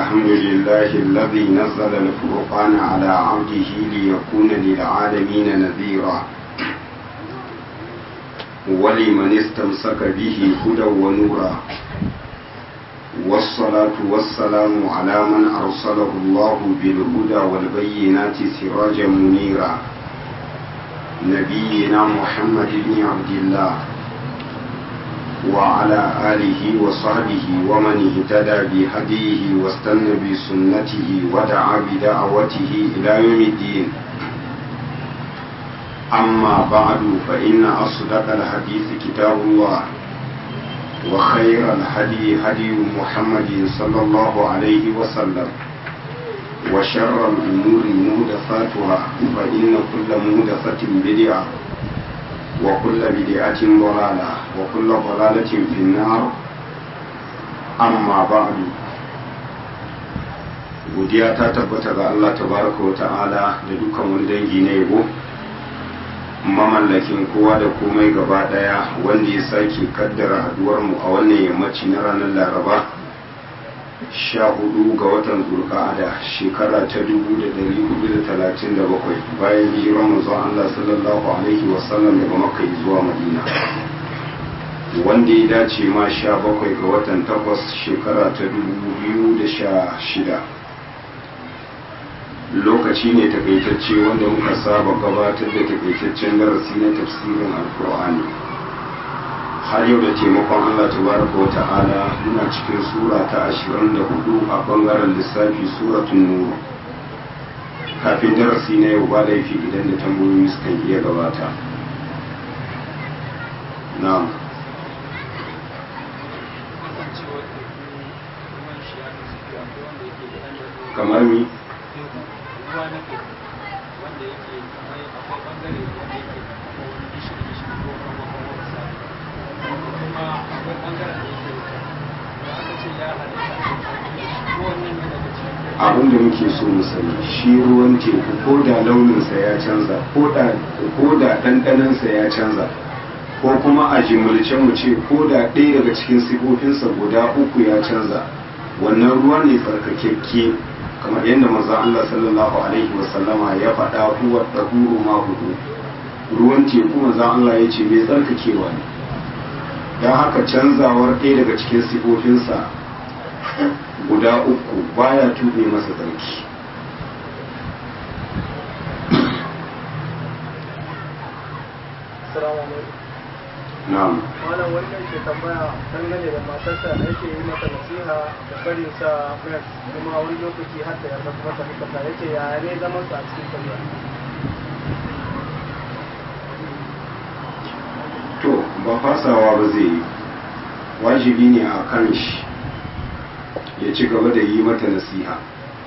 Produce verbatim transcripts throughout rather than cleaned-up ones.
الحمد لله الذي نزل الفرقان على عبده ليكون للعالمين نذيرا ولمن استمسك به هدى ونورا والصلاة والسلام على من أرسله الله بالهدى والبينات سراجا منيرا نبينا محمد بن عبد الله وعلى آله وصحبه ومن اهتدى بهديه واستنى بسنته ودعا بدعوته إلى يوم الدين أما بعد فإن أصدق الحديث كتاب الله وخير الهدي هدي محمد صلى الله عليه وسلم وشر الأمور محدثاتها فإن كل محدثة بدعة وكل بدعة ضلالة وكل ضلالة في النار أما بعد godiya ta tabbata ga Allah tabaraka wa ta'ala da dukkan wani dangi na yabo mamallakin kowa da komai gaba daya wanda ya sake kaddara haduwar mu a wannan yammaci na ranar Laraba sha hudu ga watan Zulqa'ada shekara ta dubu da dari hudu da talatin da bakwai bayan hijirar manzon Allah sallallahu alaihi wasallam daga Makka zuwa Madina wanda ya dace ma sha bakwai ga watan takwas shekara ta dubu biyu da sha shida lokaci ne takaitacce wanda muka saba gabatar da takaitaccen darasi na tafsirin alkur'ani har yau da taimakon Allah tabaraka wa ta'ala muna cikin sura ta ashirin da hudu a bangaren lissafi suratun nur kafin darasi na yau ba laifi idan da tambayoyi suka iya gabata na'am kamar mi abin da muke so mu sani shi ruwan teku ko da launinsa ya canza ko da ɗanɗanansa ya canza ko kuma a jimilce mu ce ko da ɗaya daga cikin sifofinsa guda uku ya canza wannan ruwan ne tsarkakekke kamar yadda manzon Allah sallallahu alaihi wasallama ya faɗa huwa tahuru ma hudu ruwan teku manzon Allah ya ce mai tsarkakewa ne don haka canzawar ɗaya daga cikin sifofinsa guda uku baya tuɓe masa tsarki na'am wannan wannan ke tambaya dangane da matarsa da yake yi mata nasiha da barin sa mes kuma wani lokaci har da yarda kuma ta rika yake yaya ne zaman sa a cikin sallah to ba fasawa ba zai yi wajibi ne a kan shi ya ci gaba da yi mata nasiha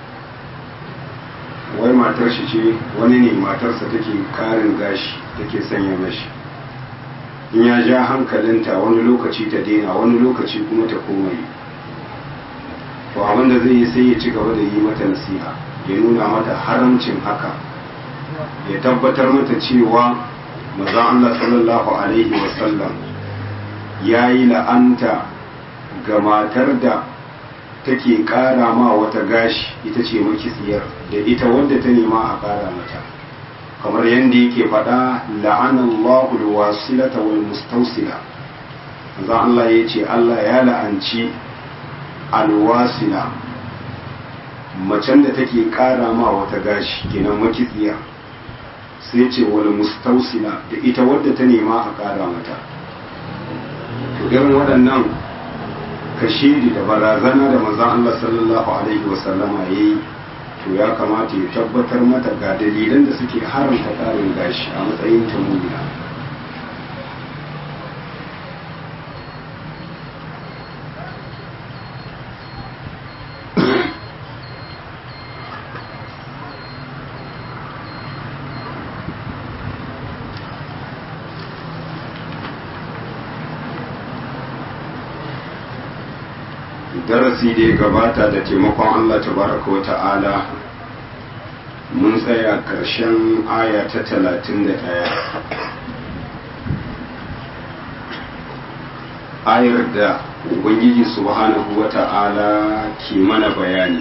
wai matar shi ce wani ne matarsa take karin gashi take sanya mashi in ya ja hankalinta wani lokaci ta daina wani lokaci kuma ta komai to abinda zai yi sai ya ci gaba da yi mata nasiha ya nuna mata haramcin haka ya tabbatar mata cewa manzon Allah sallallahu alaihi wasallam ya yi la'anta ga matar da take kara ma wata gashi ita ce makitsiyar da ita wadda ta nema a kara mata kamar yadda yake faɗa la'anallahu alwasilata wal mustawsila manzo Allah ya ce Allah ya la'anci alwasila macen da take kara ma wata gashi kenan makitsiya sai ce wal mustawsila da ita wadda ta nema a kara mata to irin waɗannan kashedi da barazana da manzon Allah sallallahu alaihi wasallama yayi to ya kamata ya tabbatar mata ga dalilan da suke haramta ƙarin gashi a matsayin ta mumina darasi da ya gabata da taimakon Allah tabaraka wa ta'ala mun tsaya ƙarshen aya ta talatin da ɗaya ayar da ubangiji subhanahu wata'ala ke mana bayani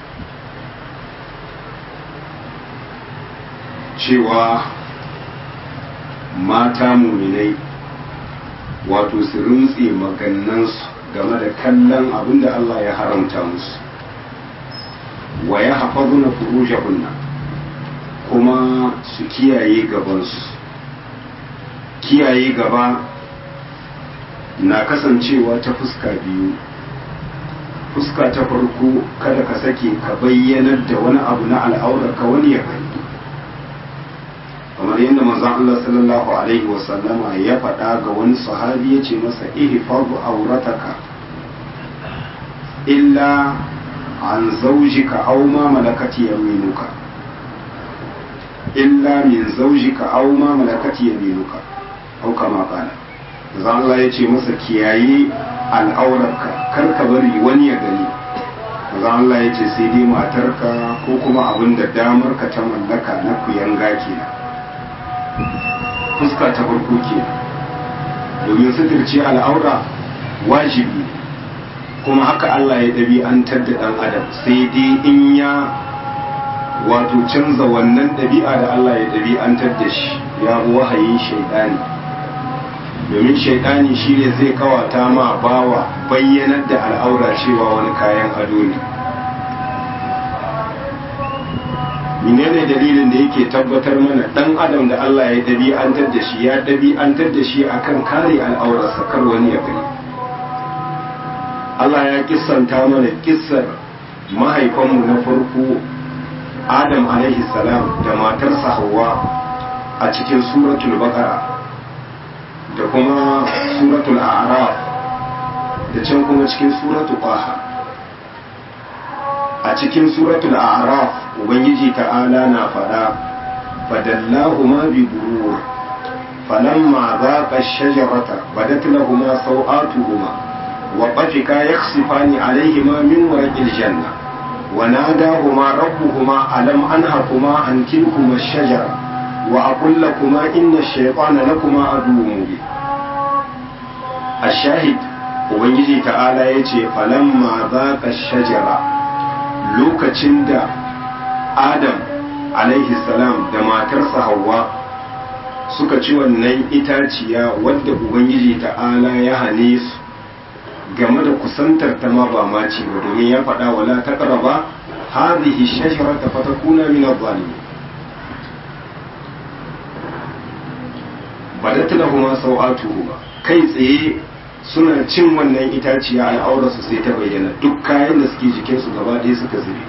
cewa mata muminai wato su rintse magannansu game da kallon abinda Allah ya haramta musu wa ya hafazuna furujahunna kuma su kiyaye gabansu. Kiyaye gaba na kasancewa ta fuska biyu. Fuska ta farko, kada ka sake ka bayyanar da wani abu na al'aurarka wani ya gani, kamar yadda manzon Allah sallallahu alaihi wasallama ya faɗa ga wani sahabi ya ce masa ihfazu aurataka illa an zaujika aw ma malakati yaminuka illa min zaujika aw ma malakati yaminuka aw kama qala manzon Allah ya ce masa kiyaye al'aurarka kar ka bari wani ya gani. manzon Allah ya ce sai dai matarka ko kuma abin da damar ka ta mallaka na kuyanga kenan. Fuska ta farko ke domin suturce al'aura wajibi, kuma haka Allah ya ɗabi'antar da ɗan adam, sai dai in ya wato canza wannan ɗabi'a da Allah ya ɗabi'antar da shi ya wahayin shaidani, domin shaidani shi ne zai kawata ma bawa bayyanar da al'aura cewa wani kayan ado ne. menene dalilin da yake tabbatar mana dan adam da Allah ya dabi'antar da shi ya dabi'antar da shi akan kare al'aurarsa kar wani ya gani. Allah ya kissanta mana kissar mahaifanmu na farko Adam alaihi salam da matarsa Hawwa a cikin suratul Baqara da kuma suratul A'raf da can kuma cikin suratul Taha. A cikin suratul A'raf ubangiji ta'ala na fada fadallahuma bi gurur falamma zaqa ash-shajarata badat lahumu sawatuhuma wa qafika yakhsifani alayhima min warqil janna wa nadahuma rabbuhuma alam anhakuma an tilkuma ash-shajara wa aqul lakuma inna ash-shaytana lakuma aduwwun mubin. ash-shahid ubangiji ta'ala yace falamma zaqa ash-shajara, lokacin da Adam alaihi salam da matarsa Hawwa suka ci wannan itaciya wadda Ubangiji ta'ala ya hane su game da kusantar ta ma ba ma ci ba, domin ya faɗa wala taqraba hadhihi shajarata fatakuna min adh-dhalimin. badat lahumu sawatuhuma, kai tsaye suna cin wannan itaciya al'aurarsu sai ta bayyana, duk kayan da suke jikinsu gaba ɗaya suka zube.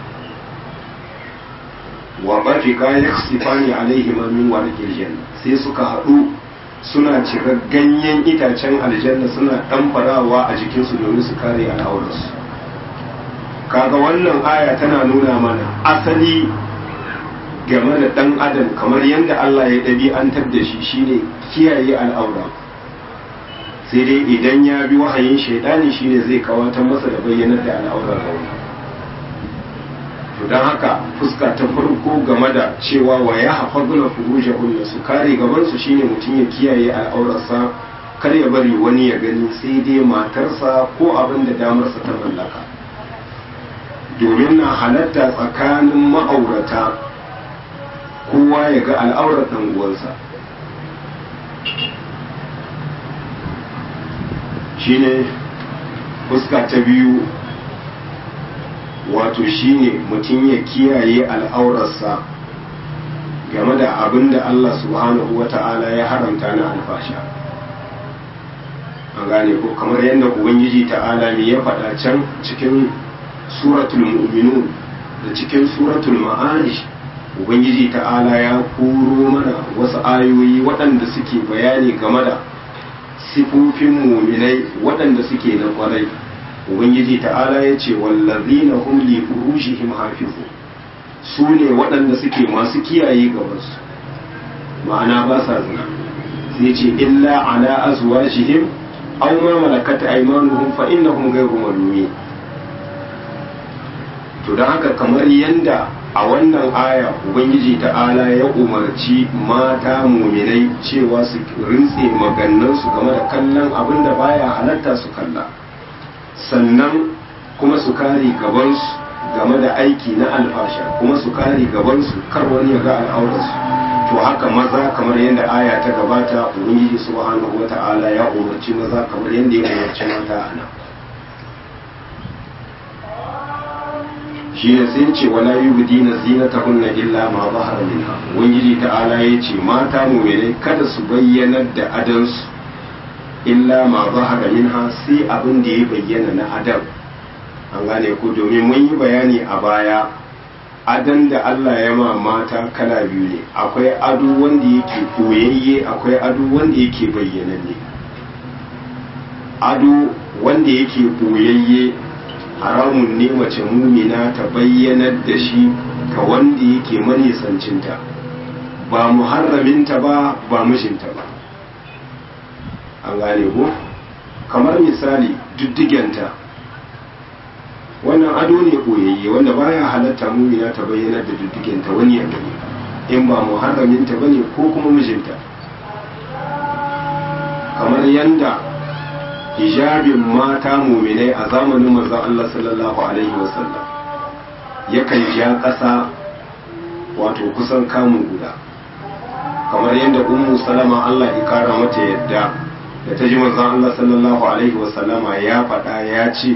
wa bafika yakhsifani alaihima min warqil janna, sai suka haɗu suna cika ganyen itacen aljanna suna ɗamfarawa a jikinsu domin su kare al'aurarsu. kaga wannan aya tana nuna mana asali game da ɗan adam kamar yadda Allah ya ɗabi'antar da shi shine kiyaye al'aura, sai dai idan ya bi wahayin shaidani shine zai kawatar masa da bayyanar da al'aurar rauni. to don haka fuska ta farko game da cewa wa ya hafazuna furujahunna, su kare gabansu shine mutum ya kiyaye al'aurarsa kar ya bari wani ya gani sai dai matarsa ko abin da damarsa ta mallaka, domin na halatta tsakanin ma'aurata kowa ya ga al'aurar ɗan uwansa. shine fuska ta biyu, wato shine mutum ya kiyaye al'aurarsa game da abin da Allah subhanahu wa ta'ala ya haramta na alfasha. an gane ko kamar yadda ubangiji ta'ala ne ya faɗa can cikin suratul mu'minun da cikin suratul ma'arij, ubangiji ta'ala ya koro mana wasu ayoyi waɗanda suke bayani game da sifofin muminai waɗanda suke na kwarai. ubangiji ta'ala ya ce wallazina hum li furujihim hafizu, su ne waɗanda suke masu kiyaye gabansu, ma'ana ba sa zina. sai ce illa ala azwajihim aw ma malakat aymanuhum fa innahum ghayru malumin. to dan haka kamar yanda a wannan aya ubangiji ta'ala ya umarci mata muminai cewa su rintse magannansu game da kallon abin da baya halatta su kalla, sannan kuma su kare gabansu game da aiki na alfasha, kuma su kare gabansu kar wani ya ga al'aurarsu. To haka maza kamar yadda aya ta gabata ubangiji subhanahu wata'ala ya umarci maza kamar yadda ya umarci mata ana. shi ne sai ce wala yubdina zinatahunna illa ma zahara minha. ubangiji ta'ala ya ce mata mu'minai kada su bayyanar da adansu illa ma zahara minha, sai abin da ya bayyana na adam. an gane ku, domin mun yi bayani a baya adan da Allah ya ma mata kala biyu ne, akwai ado wanda yake koyayye, akwai ado wanda yake bayyananne. ado wanda yake koyayye haramun ne mace mumina ta bayyanar da shi ga wanda yake manisancinta, ba muharraminta ba ba mijinta ba. an gane ku, kamar misali diddigenta, wannan ado ne koyayye wanda baya halatta mumina ta bayyanar da diddigenta wani ya gani in ba muharraminta bane ko kuma mijinta. kamar yanda hijabin mata muminai a zamanin manzon Allah sallallahu alaihi wasallam yakan ja ƙasa wato kusan kamun guda, kamar yadda ummu salama Allah ya kara mata yadda da ta ji manzon Allah sallallahu alaihi wasallama ya faɗa ya ce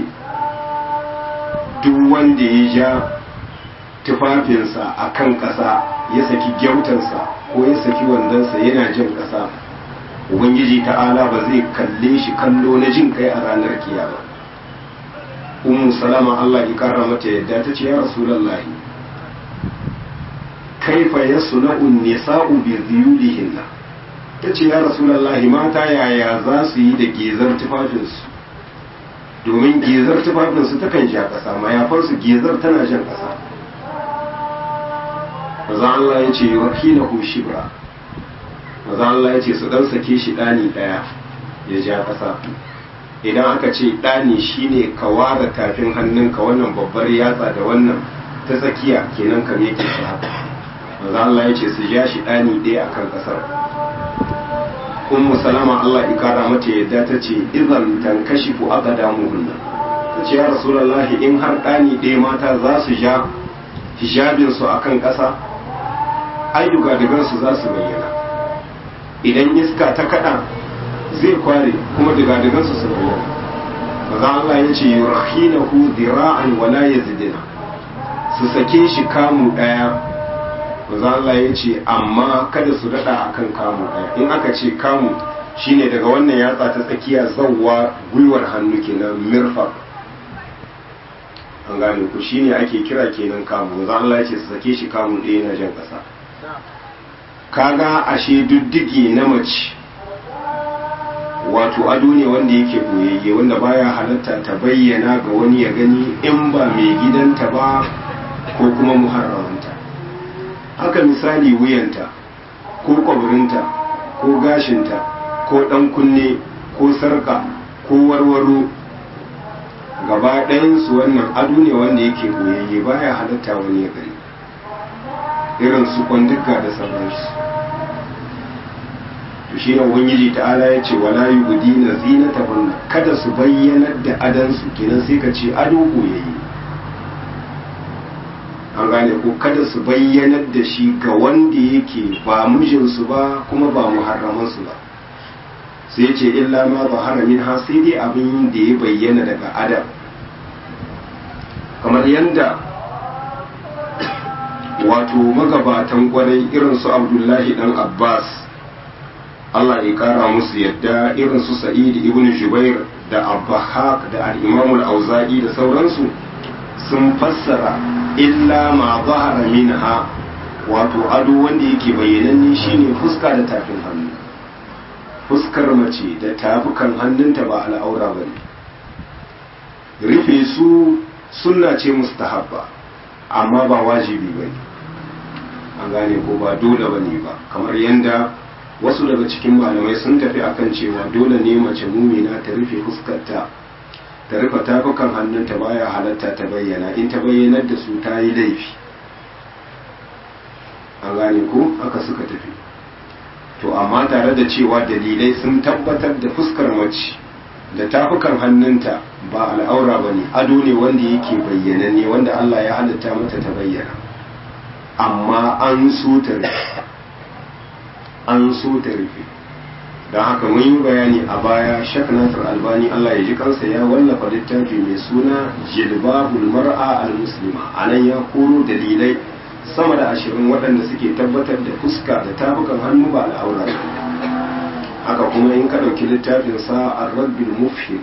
duk wanda ya ja tufafinsa a kan ƙasa ya saki gyautansa ko ya saki wandonsa yana jin ƙasa, ubangiji ta'ala ba zai kalle shi kallo na jin kai a ranar kiyama. ummu salama Allah ya kara mata yadda ta ce ya rasulullahi kaifa yasna'u nisa'u bi dhuyulihinna, ta ce ya rasulullahi mata yaya za su yi da gezar tufafinsu, domin gezar tufafinsu takan sha ƙasa, mayafarsu gezar tana shan ƙasa. maza Allah ya ce wakilahu shibra, maza Allah ya ce su dan sake shi ɗani ɗaya ya ja ƙasa. idan aka ce ɗani shine ka ware tafin hannunka, wannan babbar yatsa da wannan ta tsakiya kenan ka meke shi haka. maza Allah ya ce su ja shi ɗani ɗaya akan ƙasar. ummu salama Allah ya kara mata yadda ta ce idan tankashifu aqdamuhunna, ta ce ya rasulullahi in har ɗani ɗaya mata za su ja hijabin su akan ƙasa, ai dugadugan su za su bayyana. idan iska ta kada zai kware kuma dugadugan su su bayyana. maza Allah ya ce yurhinahu dira'an wala yazidina, su sake shi kamu daya. maza Allah ya ce amma kada su dada akan kamu daya. in aka ce kamu shine daga wannan yatsa ta tsakiya zawwa gwiwar hannu kenan mirfa. an gane ku, shine ake kira kenan kamu. maza Allah ya ce su sake shi kamu daya na jan kasa. kaga ashe diddigi na mace wato ado ne wanda yake boyayye, wanda baya halatta ta bayyana ga wani ya gani in ba mai gidanta ba ko kuma muharramanta. haka misali wuyanta ko kwaburinta ko gashinta ko dan kunne ko sarka ko warwaro, gaba ɗayansu wannan ado ne wanda yake boyayye, baya halatta wani ya gani, irin su kwanduka da sauransu. to shi ne ubangiji ta'ala ya ce wala yubdina zinatahunna, kada su bayyanar da adansu, kenan sai ka ce ado koyayi. an gane ko, kada su bayyanar da shi ga wanda yake ba mijinsu ba kuma ba muharramansu ba. sai ce illa ma zahara minha, sai dai abin da ya bayyana daga adam, kamar yanda wato magabatan kwarai irin su Abdullahi dan Abbas Allah ya kara musu yadda, irin su Sa'id ibn Jubair da Abbahaq da al-Imam al-Auza'i da sauransu sun fassara illa ma zahara minha, wato ado wanda yake bayyananne shine fuska da tafin hannu. fuskar mace da tafukan hannunta ba al'aura bane, rufe su sunna ce mustahabba amma ba wajibi bane. an gane ko, ba dole bane ba, kamar yanda wasu daga cikin malamai sun tafi akan cewa dole ne mace mumina ta rufe fuskarta, ta rufe tafukan hannunta, baya halatta ta bayyana. in ta bayyanar da su ta yi laifi, an gane ko aka suka tafi. To amma tare da cewa dalilai sun tabbatar da fuskar mace da tafukan hannunta ba al'aura ba ne, ado ne wanda yake bayyana ne, wanda Allah ya halitta mata ta bayyana, amma an so ta rufe, an so ta rufe. Don haka mun yi bayani a baya, Sheikh Nasir Albani Allah ya ji kansa ya wallafa littafi mai suna Jilbabul Mar'a al-Muslima. Anan ya koro dalilai sama da ashirin waɗanda suke tabbatar da fuska da tafukan hannu ba al'aura. Haka kuma in ka ɗauki littafin sa Ar-Raddul Mufhim,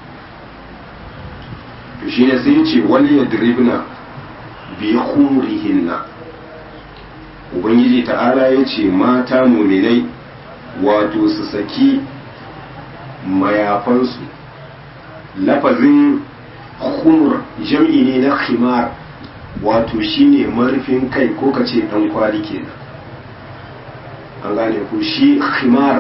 to shine sai ce wal yadribna bi khumurihinna. Ubangiji ta'ala ya ce mata muminai wato su saki mayafansu. Lafazin khumur jam'i ne na khimar, wato shine marufin kai ko kace dan kwali kenan, an gane ku. Shi khimar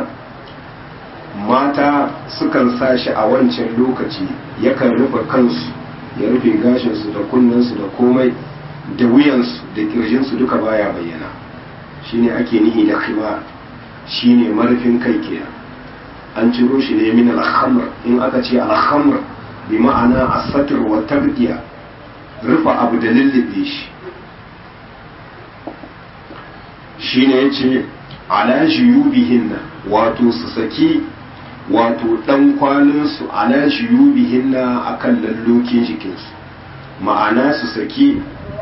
mata sukan sa shi a wancan lokaci, yakan rufe kansu, ya rufe gashinsu da kunnensu da komai, da wuyansu da kirjinsu duka baya bayyana, shine ake nihi da khimar, shine marufin kai kenan. An ciro shi ne min al-khamr. In aka ce al-khamr bi ma'ana as-satr wa tabdiya, rufa abu da lullube shi. Shine yace ala juyubihinna, wato su saki wato dan kwalin su, ala juyubihinna akan lallokin jikinsu, ma'ana su saki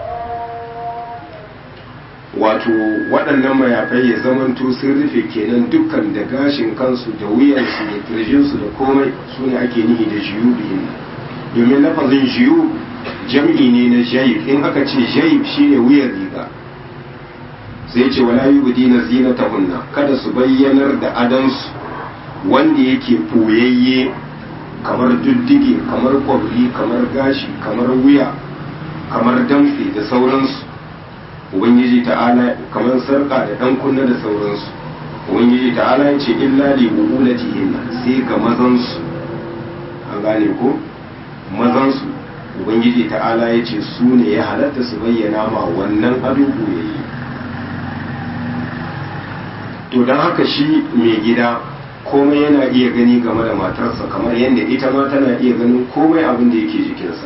wato waɗannan mayafai ya zamanto sun rufe kenan dukkan da gashin kansu da wuyansu da kirjinsu da komai, su ne ake nihi da juyubihinna. Domin lafazin juyub jam'i ne na jayib. In aka ce jayib shine wuyar riga. Sai ce wala yubdina zinatahunna, kada su bayyanar da adansu wanda yake boyayye, kamar duddige, kamar kwabri, kamar gashi, kamar wuya, kamar damtse da sauransu. Ubangiji ta'ala, kamar sarka da dan kunna da sauransu. Ubangiji ta'ala ya ce illa li buulatihinna, sai ga mazansu, an gane ko mazansu. Ubangiji ta'ala ya ce su ne ya halatta su bayyana ma wannan ado boyayye. To don haka shi mai gida komai yana iya gani game da matarsa, kamar yadda ita ma tana iya ganin komai abin da yake jikinsa.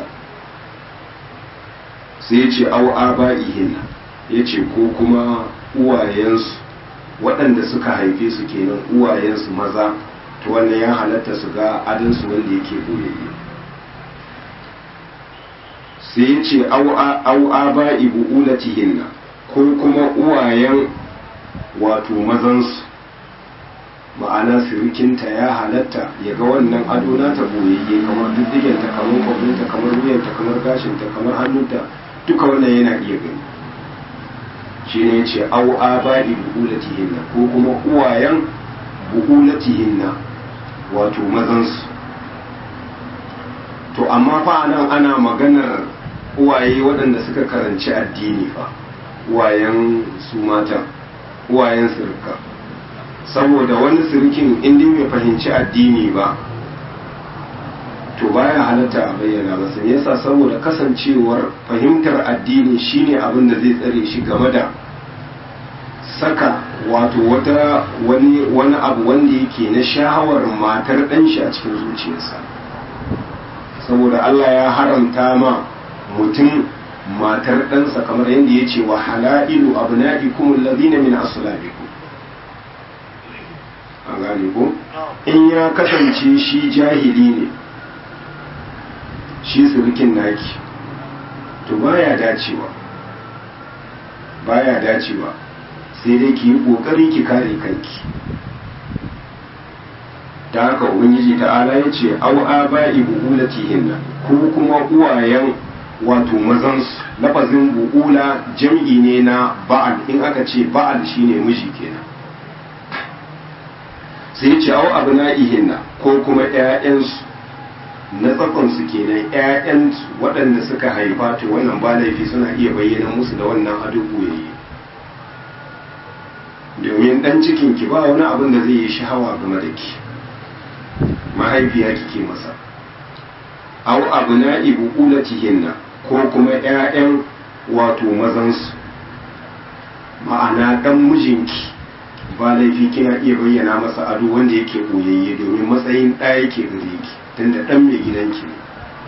Sai ya ce au aba'ihinna, ya ce ko kuma uwayensu waɗanda suka haife su kenan, uwayensu maza, to wannan ya halatta su ga adansu wanda yake boyayye. Sai ya ce au aba'i bu'ulatihinna, ko kuma uwayen wato mazansu, ma'ana sirikinta ya halatta ya ga wannan ado nata boyayye, kamar diddigenta, kamar kwabrinta, kamar wuyanta, kamar gashinta, kamar hannunta, duka wannan yana iya gani. Shi ne ya ce au aba'i bu'ulatihinna, ko kuma uwayen bu'ulatihinna, wato mazansu. To amma fa nan ana maganar uwaye waɗanda suka karanci addini fa, uwayen su mata, uwayen sirka. Saboda wani sirkin inda bai fahimci addini ba, to baya halatta a bayyana masa. Yasa saboda kasancewar fahimtar addini shine abin da zai tsare shi game da saka wato wata wani wani abu wanda yake na sha'awar matar ɗan shi a cikin zuciyarsa. Saboda Allah ya haramta ma mutum matar ɗansa, kamar yadda ya ce wa halailu abna'ikum alladhina min aslabikum. An gane ko? In ya kasance shi jahili ne, shi surukin naki, to baya dacewa, baya dacewa, sai dai ki yi kokari ki kare kanki. Da haka ubangiji ta'ala ya ce au aba'i bu'ulatihinna, ko kuma uwayen wato mazansu. Lafazin bu'ula jam'i ne na ba'al. In aka ce ba'al shine miji kenan. Sai ce au abna'ihinna, ko kuma ƴaƴansu na tsakonsu kenan, ƴaƴansu waɗanda suka haifa, to wannan ba laifi, suna iya bayyana musu da wannan ado boyayye. Domin ɗan cikin ki ba wani abin da zai yi shahawa game da ki, mahaifiya kike masa. Au abna'i bu'ulatihinna, ko kuma ƴaƴan wato mazansu. ma'ana dan mijinki ba laifi kina iya bayyana masa ado wanda yake koyayye domin matsayin ɗaya yake gare ki tunda dan mai gidanki ne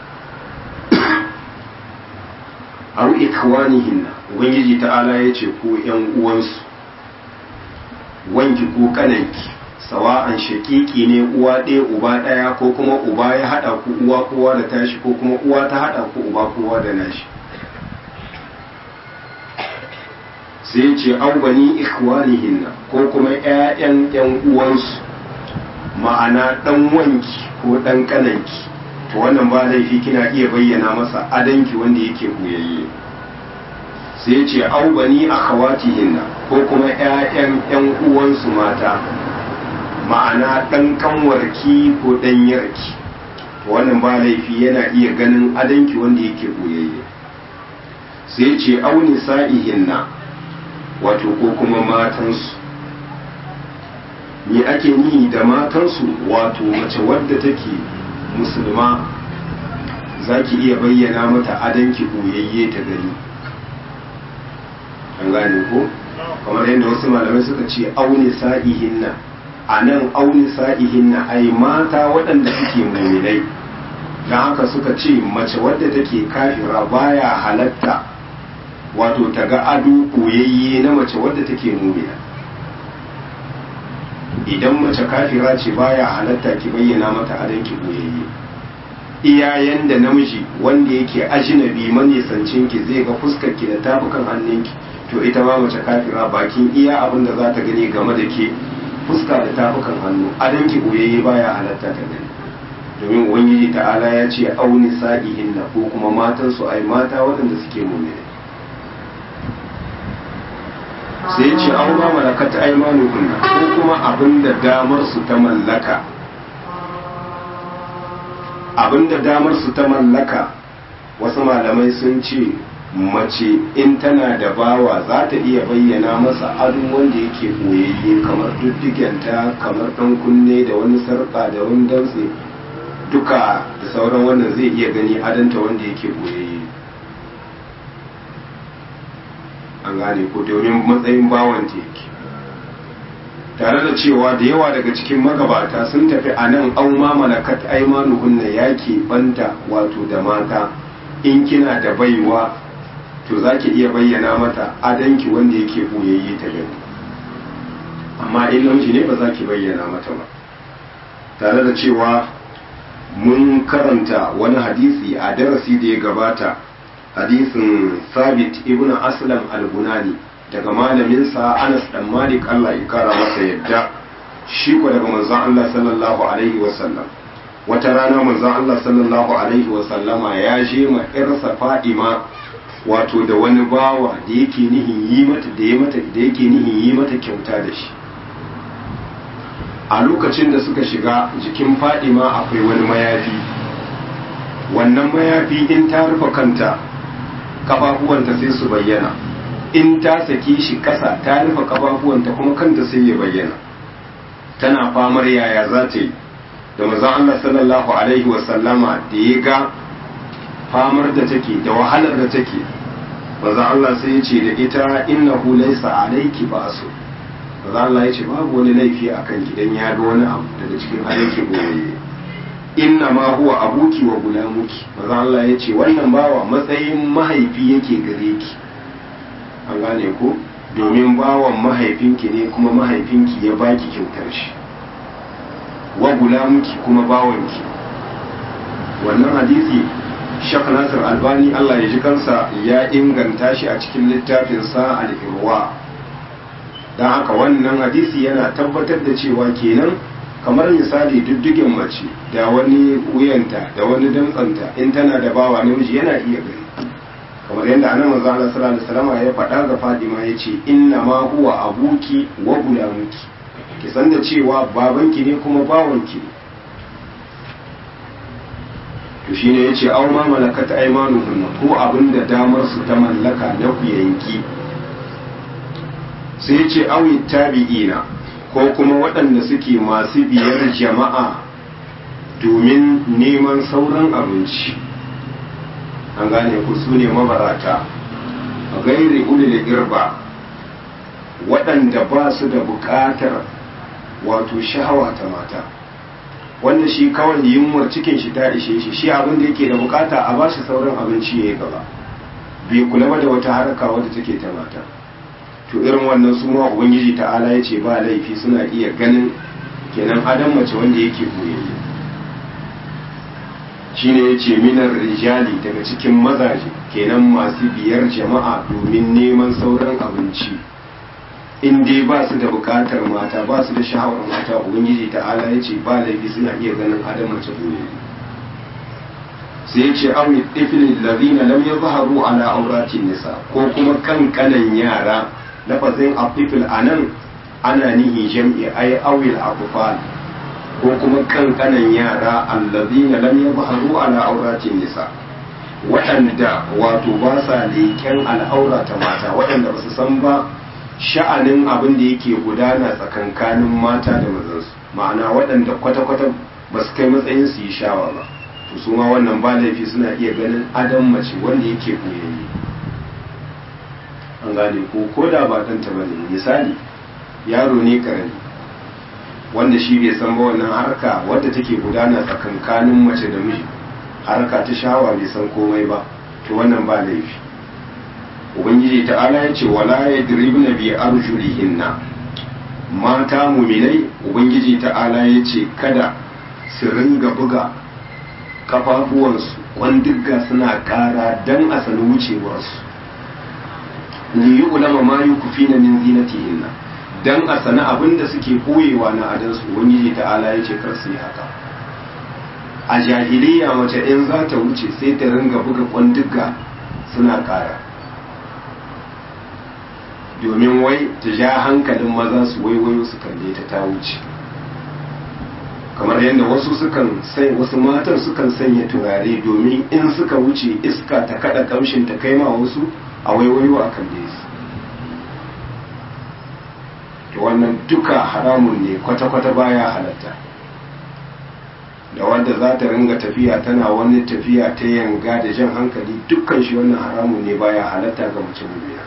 aw ikwanihinna ubangiji ta'ala ya ce ko yan uwansu wanki ko kananki sawa'an shakiki ne uwa ɗaya uba ɗaya ko kuma uba ya haɗa ku uwa kowa da tashi ko kuma uwa ta haɗa ku uba kowa da nashi sai ce an bani ikwanihinna ko kuma ƴaƴan ƴan uwansu ma'ana ɗan wanki ko ɗan kananki to wannan ba laifi kina iya bayyana masa adanki wanda yake koyayye sai ce an bani akhawatihinna ko kuma ƴaƴan ƴan uwansu mata ma'ana ɗan kanwarki ko ɗan yarki to wannan ba laifi yana iya ganin adanki wanda yake koyayye sai ce auni sa'ihinna wato ko kuma matansu me ake ni da matansu wato mace wadda take musulma za ki iya bayyana mata adanki koyayye ta gani an gane ko kamar yadda wasu malamai suka ce auni sa'ihinna a nan auni sa'ihinna ai mata waɗanda suke muminai don haka suka ce mace wadda take kafira baya halatta wato ta ga ado koyayye na mace wadda take mumina idan mace kafira ce baya halatta ki bayyana mata adon ki koyayye iyayen da namiji wanda yake ajinabi manisancin ki zai ga fuskar ki da tafukan hannunki to ita ma mace kafira bakin iya abin da za ta gani game da ke fuska da tafukan hannu adon ki koyayye baya halatta ta gani domin ubangiji ta'ala ya ce auni sa'ihinna ko kuma matansu ai mata waɗanda suke mumina sai ce an ba malakat aimanukunna ko kuma abinda damar su ta mallaka abinda damar su ta mallaka wasu malamai sun ce mace in tana da bawa za ta iya bayyana masa ado wanda yake koyayye kamar duddigenta kamar dan kunne da wani sarka da wani dantse duka da sauran wannan zai iya gani adanta wanda yake koyayye an gane ko domin matsayin bawan teki tare da cewa da yawa daga cikin magabata sun tafi a nan an ma malakat aimanuhunna yake banta wato da mata in kina da baiwa to za ki iya bayyana mata adanki wanda yake boyayye ta gani amma in namiji ne ba za ki bayyana mata ba tare da cewa mun karanta wani hadisi a darasi da ya gabata hadisin sabit ibn aslam al-bunani daga malaminsa anas dan malik Allah ya kara masa yadda shi ko daga manzon Allah sallallahu alaihi wasallam wata rana manzon Allah sallallahu alaihi wasallama ya je ma irsa fadima wato da wani bawa da yake nihin yi mata da ya mata da yake nihin yi mata kyauta da shi a lokacin da suka shiga jikin fadima akwai wani mayafi wannan mayafi in ta rufe kanta kafafuwanta sai su bayyana in ta saki shi kasa ta rufe kafafuwanta kuma kanta sai ya bayyana tana famar yaya za ta yi da manzon Allah sallallahu alaihi wasallama da ya ga famar da take da wahalar da take manzon Allah sai ya ce da ita innahu laysa alayki ba'su manzon Allah ya ce babu wani laifi akan ki dan ya ga wani abu daga cikin halinki goye inna ma huwa abuki wa gulamuki maza Allah ya ce wannan bawa matsayin mahaifi yake gare ki an gane ko domin bawan mahaifinki ne kuma mahaifinki ya baki kyautar shi wa gulamuki kuma bawanki wannan hadisi Sheikh Nasir Albani Allah ya ji kansa ya inganta shi a cikin littafin sa al-Irwa dan haka wannan hadisi yana tabbatar da cewa kenan kamar misali diddigin mace da wani wuyanta da wani damtsanta in tana da bawa namiji yana iya gani kamar yadda anan manzo Allah sallallahu alaihi wasallam ya faɗa ga Fadima yace inna ma huwa abuki wa gulamuki ki san da cewa babanki ne kuma bawanki ne to shine yace aw ma malakat aymanuhunna ko abinda damar su ta mallaka na ku yanki sai yace aw tabi'ina ko kuma waɗanda suke masu biyar jama'a domin neman sauran abinci an gane ku su ne mabarata a gairi ulil irba waɗanda ba su da buƙatar wato shahawa ta mata, wanda shi kawai yunwar cikin shi ta ishe shi, shi abin da yake da bukata a ba shi sauran abinci ya yi gaba, bai kula ba da wata haraka wadda take ta mata. To irin wannan su ma ubangiji ta'ala ya ce ba laifi suna iya ganin kenan adam mace wanda yake koyayye. Shine ya ce minar rijali daga cikin mazaje kenan masu biyar jama'a domin neman sauran abinci, in dai ba su da bukatar mata, ba su da sha'awar mata, ubangiji ta'ala ya ce ba laifi suna iya ganin adam mace koyayye. sai ya ce awi tiflin lazina lam yazharu ala auratin nisa, ko kuma kankanan yara. Lafazin afifil anan ana nihi jam'i ay awil afufal, ko kuma kankanan yara allazina lam yadhharu ala auratin nisa, waɗanda wato ba sa leƙen al'aura ta mata, waɗanda ba su san ba sha'anin abin da yake gudana tsakankanin mata da mazansu, ma'ana waɗanda kwata-kwata ba su kai matsayin su yi shawa ba, to su ma wannan ba laifi suna iya ganin adam mace wanda yake koyayye. An gane ko ko da ba ɗanta ba ne, misali yaro ne karami wanda shi bai san ba wannan harka wadda take gudana tsakankanin mace da miji, harka ta shawa bai san komai ba, to wannan ba laifi. Ubangiji ta'ala ya ce wala yadribna bi arjulihinna, mata muminai ubangiji ta'ala ya ce kada su ringa buga kafafuwansu wandigga suna kara dan a sani wucewarsu, li yu'lama ma yukfina min zinatihinna, dan a sana abin da suke koyewa na adansu. Ubangiji ta'ala ya ce kar su yi haka. A jahiliya mace in za ta wuce sai ta ringa buga kwanduga suna kara, domin wai ta ja hankalin maza su waiwayo su kalle ta ta wuce. Kamar yadda wasu sukan sai wasu matan sukan sanya turare domin in suka wuce iska ta kada kamshin ta kai ma wasu a waiwayo a kalle su. To wannan duka haramun ne, kwata-kwata baya halatta. Da wanda za ta ringa tafiya tana wani tafiya ta yanga da jan hankali, dukkan shi wannan haramun ne, baya halatta ga mace mu'mina.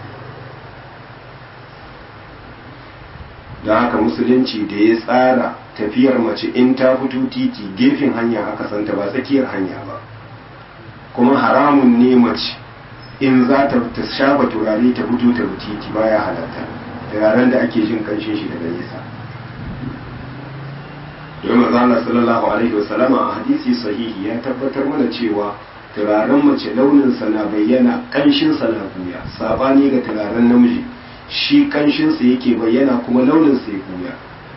Don haka musulunci da ya tsara tafiyar mace in ta fito titi gefen hanya aka santa, ba tsakiyar hanya ba. Kuma haramun ne mace in za ta shafa turare ta fito ta titi, baya halatta, turaren da ake jin kanshin shi daga nesa. Domin Allah sallallahu alaihi wasallama a hadisi sahihi ya tabbatar mana cewa turaren mace launinsa na bayyana, kanshinsa na buya, sabani ga turaren namiji, shi kanshinsa yake bayyana kuma launinsa ya buya.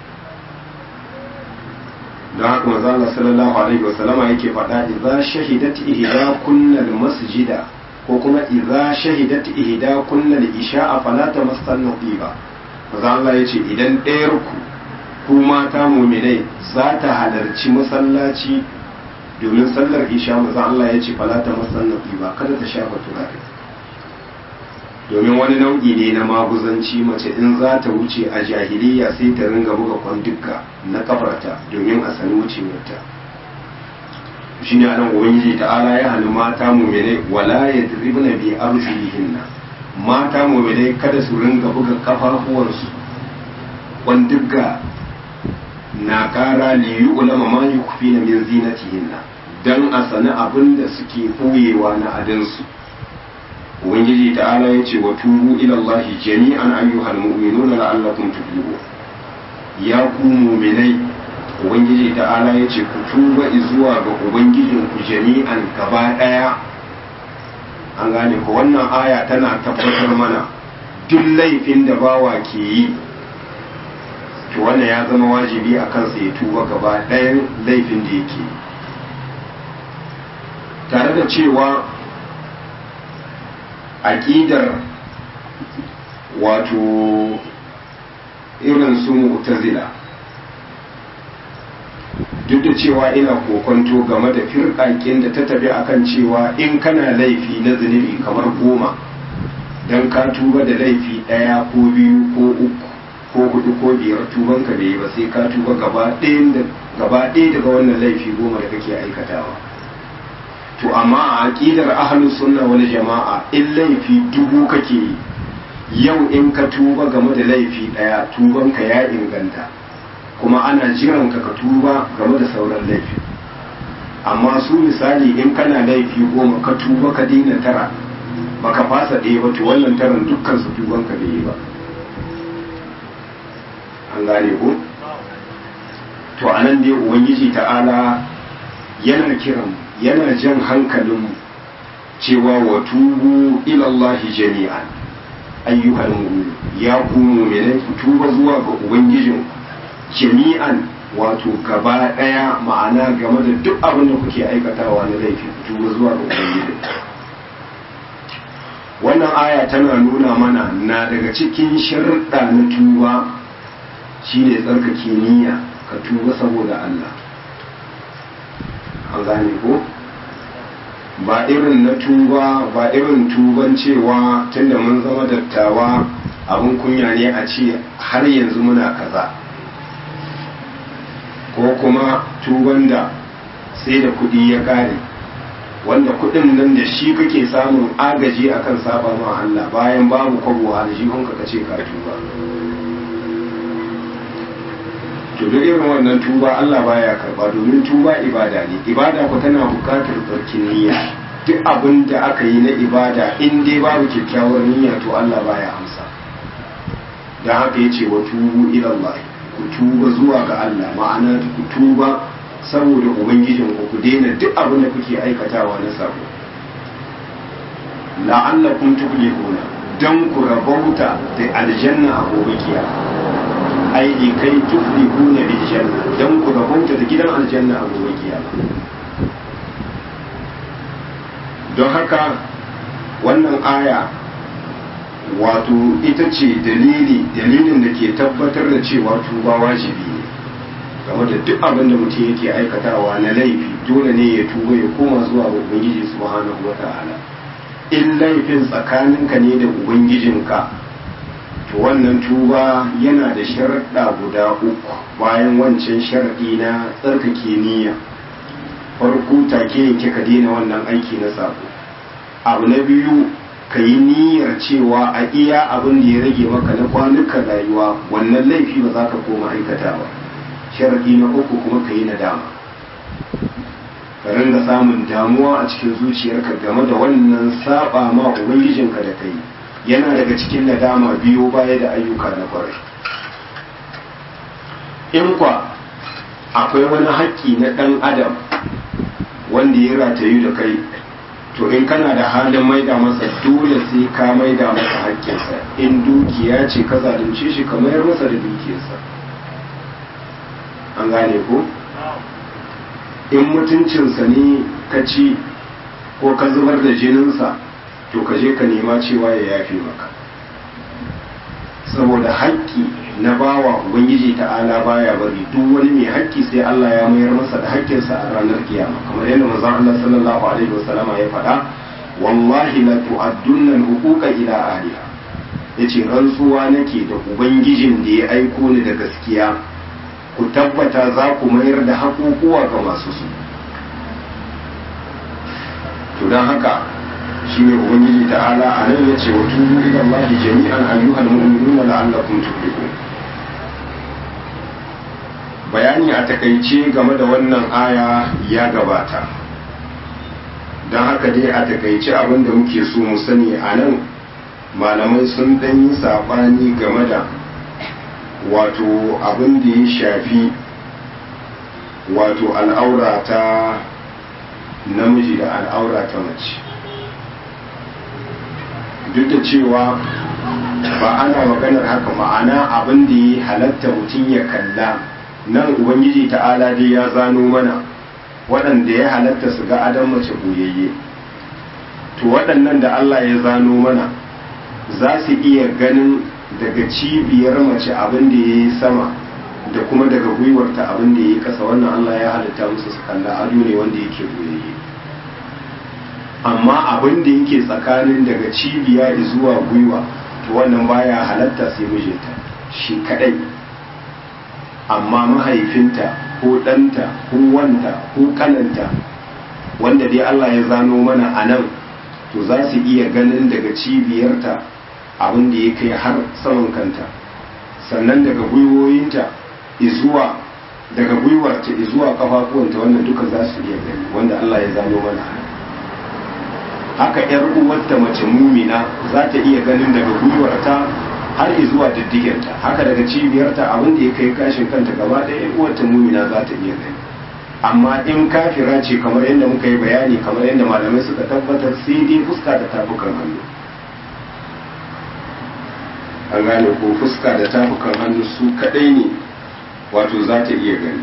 don haka manzo Allah sallallahu alaihi wasallama yake faɗa idza shahidat ihda kunnal masjida ko kuma idza shahidat ihda kunnal isha'a fala tamassanna tiba. manzo Allah yace idan ɗayar ku ku mata mu'minai za ta halarci masallaci domin sallar isha, manzo Allah yace fala tamassanna tiba, kada ta shafa turare, domin wani nau'i ne na maguzanci. Mace in za ta wuce a jahiliya sai ta ringa buga kwanduka na kafarta domin a sani wucewarta. shi ne anan ubangiji ta'ala ya hali mata mu'minai wala yadribna bi arjulihinna, mata mu'minai kada su ringa buga kafafuwansu kwanduka na kara li yu'lama ma yukfina min zinatihinna, dan a sani abin da suke koyewa na adansu. ubangiji ta'ala ya ce wa tubu ila Allah jami'an ayyuhal mu'minuna la'allakum tuflihun. ya ku mu'minai, ubangiji ta'ala ya ce ku tuba zuwa ga ubangijin ku jami'an gaba daya. an gane ko wannan aya tana tabbatar mana duk laifin da bawa ke yi to wannan ya zama wajibi a kansa ya tuba gaba ɗayan laifin da yake, tare da cewa aƙidar wato irin su mu'tazila, duk da cewa ina kokonto game da firƙaƙin da ta tafi akan cewa in kana laifi na zunubi kamar goma don ka tuba da laifi ɗaya ko biyu ko uku ko hudu ko biyar tubanka bai yi ba, sai ka tuba gaba ɗaya daga wannan laifi goma da kake aikatawa. to amma a aƙidar ahlus sunna wal jama'a in laifi dubu kake yi yau in ka tuba game da laifi ɗaya tubanka ya inganta kuma ana jiran ka ka tuba game da sauran laifi. Amma su misali in kana laifi goma ka tuba ka daina tara baka fasa ɗaya ba to wannan taran dukkan su tubanka bai yi ba. An gane ko? To anan dai ubangiji ta'ala yana kiran yana jan hankalin cewa wa tubu ila Allah jami'an ayyuhal mu'minun, ya ku mu'minai ku tuba zuwa ga ubangijin jami'an, wato gaba daya, ma'ana game da duk abin da kuke aikatawa na laifi ku tuba zuwa ga ubangijin. Wannan aya tana nuna mana na daga cikin sharuɗa na tuba shine tsarkake niyya, ka tuba saboda Allah. An gane ko? Ba irin na tuba ba irin tuban cewa tunda mun zama dattawa abin kunya ne a ce har yanzu muna kaza, ko kuma tuban da sai da kuɗi ya ƙare, wanda kuɗin nan da shi kake samun agaji akan saba ma Allah bayan babu kwabo a aljihunka ka ce ka tuba. To duk irin wannan tuba Allah baya karba, domin tuba ibada ne. Ibada ku tana bukatar tsarkin niyya. Duk abin da aka yi na ibada in dai babu kyakkyawar niyya to Allah baya amsa. Dan haka yace wa tubu ila Allah, ku tuba zuwa ga Allah, ma'ana ku tuba saboda ubangijin ku ku daina duk abin da kuke aikatawa na sabo. La'allakum tuflihuna, dan ku rabauta da aljanna a gobe kiyama. Ai kai tuflihuna bil janna, dan ku rabauta da gidan aljanna a gobe kiyama. Don haka wannan aya wato ita ce dalili dalilin da ke tabbatar da cewa tuba wajibi ne game da duk abin da mutum yake aikatawa na laifi. Dole ne ya tuba ya koma zuwa ga ubangiji subhanahu wata'ala. In laifin tsakaninka ne da ubangijinka, to wannan tuba yana da sharaɗa guda uku bayan wancan sharaɗi na tsarkake niyya. Farko take yanke ka daina wannan aiki na sabo. Abu na biyu, ka yi niyyar cewa a iya abin da ya rage maka na kwanukan rayuwa wannan laifi ba za ka koma aikata ba. Sharaɗi na uku kuma ka yi nadama, ka ringa samun damuwa a cikin zuciyarka game da wannan saba ma ubangijinka da kai. Yana daga cikin nadama biyo baya da ayyuka na kwarai. In kwa akwai wani haƙƙi na ɗan adam wanda ya ratayu da kai, to in kana da halin maida masa dole sai ka maida masa haƙƙinsa. In dukiya ce ka zalunce shi ka mayar masa da dukiyarsa. An gane ko? In mutuncinsa ne ka ci ko ka zubar da jininsa, to ka je ka nema cewa ya yafe maka. Saboda haƙƙi na bawa ubangiji ta'ala baya bari duk wani mai haƙƙi sai Allah ya mayar masa da haƙƙinsa a ranar kiyama, kamar yadda manzon Allah sallallahu alaihi wasallama ya faɗa, wallahi la tu'addunna al-huquqa ila ahliha. Yace rantsuwa nake da ubangijin da ya aiko ni da gaskiya, ku tabbata za ku mayar da haƙuƙuwa ga masu su. To dan haka shi ne ubangiji ta'ala a nan ya ce wa tubu ila Allah jami'an ayyuhal mu'minuna la'allakum tuflihun. Bayani a takaice game da wannan aya ya gabata, don haka dai a takaice abin da muke so mu sani a nan, malamai sun dan yi sabani game da wato abin da ya shafi wato al'aura ta namiji da al'aura ta mace. Duk da cewa ba ana maganar haka, ma'ana abin da ya halatta mutum ya kalla, nan ubangiji ta'ala dai ya zano mana waɗanda ya halatta su ga adam mace boyayye. To waɗannan da Allah ya zano mana za su iya ganin daga cibiyar mace abin da ya yi sama da kuma daga gwiwarta abin da ya yi ƙasa. Wannan Allah ya halitta musu su kalla, ado ne wanda yake boyayye. Amma abin da yake tsakanin daga cibiya zuwa gwiwa, to wannan baya halatta sai mijinta shi kadai. Amma mahaifinta ko ɗanta ko wanta ko kananta, wanda dai Allah ya zano mana a nan, to za su iya ganin daga cibiyarta abin da ya kai har saman kanta, sannan daga gwiwoyinta izuwa daga gwiwarta izuwa kafafuwanta wannan duka za su iya gani, wanda Allah ya zano mana. Haka yar uwarta mace mumina za ta iya ganin daga gwiwarta har izuwa diddigenta, haka daga cibiyarta abin da ya kai gashin kanta gaba ɗaya yar uwarta mumina za ta iya gani. Amma in kafira ce kamar yadda muka yi bayani, kamar yadda malamai suka tabbatar, sai dai fuska da tafukan hannu. An gane ko fuska da tafukan hannu su kadai ne wato za ta iya gani.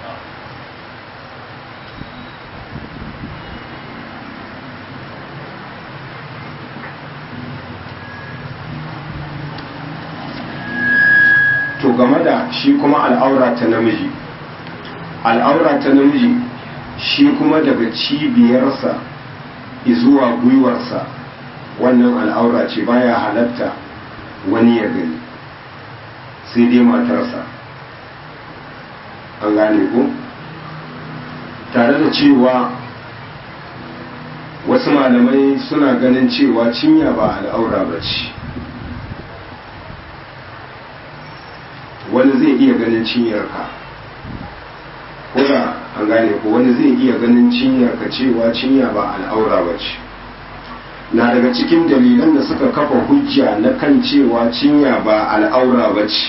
To game da shi kuma al'aura ta namiji, al'aura ta namiji shi kuma daga cibiyarsa zuwa gwiwarsa wannan al'aura ce, baya halatta wani ya gani sai dai matarsa. An gane ko? Tare da cewa wasu malamai suna ganin cewa cinya ba al'aura ba ce, wani zai iya ganin cinyarka ko da an gane ko wani zai iya ganin cinyarka cewa cinya ba al'aura ba ce. Na daga cikin dalilan da suka kafa hujja na kan cewa cinya ba al'aura ba ce,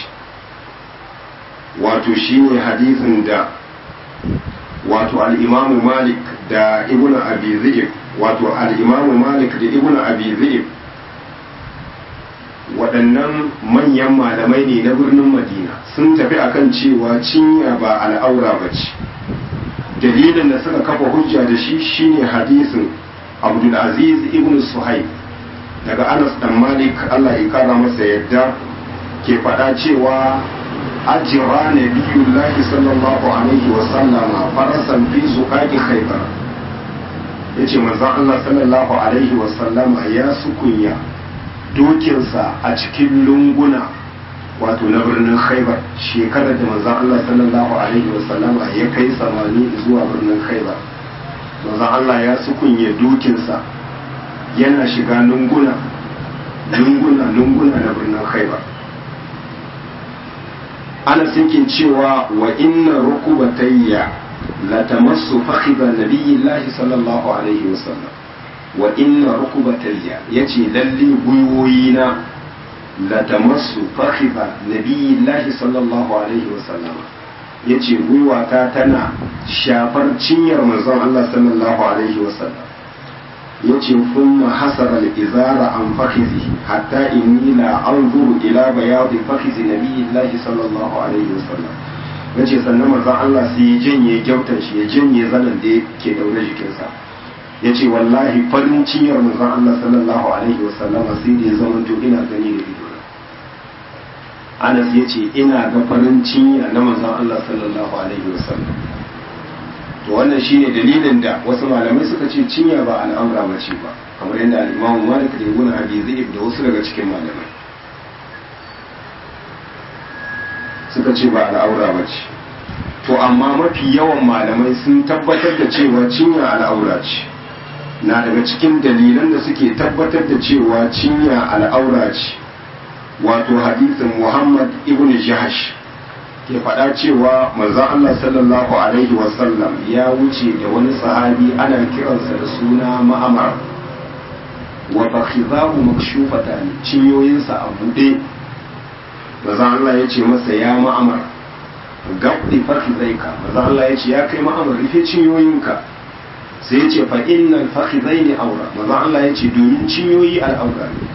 wato shine hadisin da wato al'imamu Malik da Ibn Abi Zi'ib, wato al'imamu Malik da Ibn Abi Zi'ib waɗannan manyan malamai ne na birnin Madina, sun tafi akan cewa cinya ba al'aura ba ce. Dalilin da suka kafa hujja da shi shine hadisin Abdulaziz ibn Suhaib daga Anas dan Malik, Allah ya kara masa yadda, ke faɗa cewa ajira nabiyullahi sallallahu alaihi wa sallama farasan fi suqaqi Khaybar, yace manzon Allah sallallahu alaihi wa sallama ya sukunya dokinsa a cikin lunguna wato na birnin Khaybar shekarar da manzon Allah sallallahu alaihi wa sallama ya kai samani zuwa birnin Khaybar. Manzon Allah ya sukunye dokinsa yana shiga lunguna lunguna lunguna na birnin Khaybar. Ana sinkin cewa wa inna rukubatayya la tamassu fakhidha nabiyillahi sallallahu alaihi wasallam, wa inna rukubatayya yace lalle gwiwoyina la tamassu fakhidha nabiyillahi sallallahu alaihi wasallam, yace gwiwata tana shafar cinyar manzon Allah sallallahu alaihi wasallam. yace kuma hasara al-izara an fakhizi hatta inni la anzuru ila bayadi fakhizi nabiyillahi sallallahu alaihi wasallam. yace sannan manzon Allah sai ya janye gyautar shi, ya janye zanen da yake daure jikinsa. yace wallahi farin cinyar manzon Allah sallallahu alaihi wasallam sai da ya zama to ina gani da ido. Anas yace ina ga farin cinya na manzon Allah sallallahu alaihi wasallam. To wannan shine dalilin da wasu malamai suka ce cinya ba al'amura bace ba, kamar yadda al-Imam Malik da Ibn Abi Zaid da wasu daga cikin malamai suka ce ba al'aura bace. To amma mafi yawan malamai sun tabbatar da cewa cinya al'aura ce. Na daga cikin dalilan da suke tabbatar da cewa cinya al'aura ce, wato hadisin Muhammad ibn Jahash ke faɗa cewa manzon Allah sallallahu alaihi wasallam ya wuce da wani sahabi ana kiransa da suna Ma'amar, wa fakhizahu makshufatan, cinyoyinsa a buɗe. manzon Allah ya ce masa ya Ma'amar gabdi fakhizaika, manzon Allah ya ce ya kai Ma'amar rufe cinyoyinka. Sai ya ce fa innal fakhizaini aura, manzon Allah ya ce domin cinyoyi al'aura ne.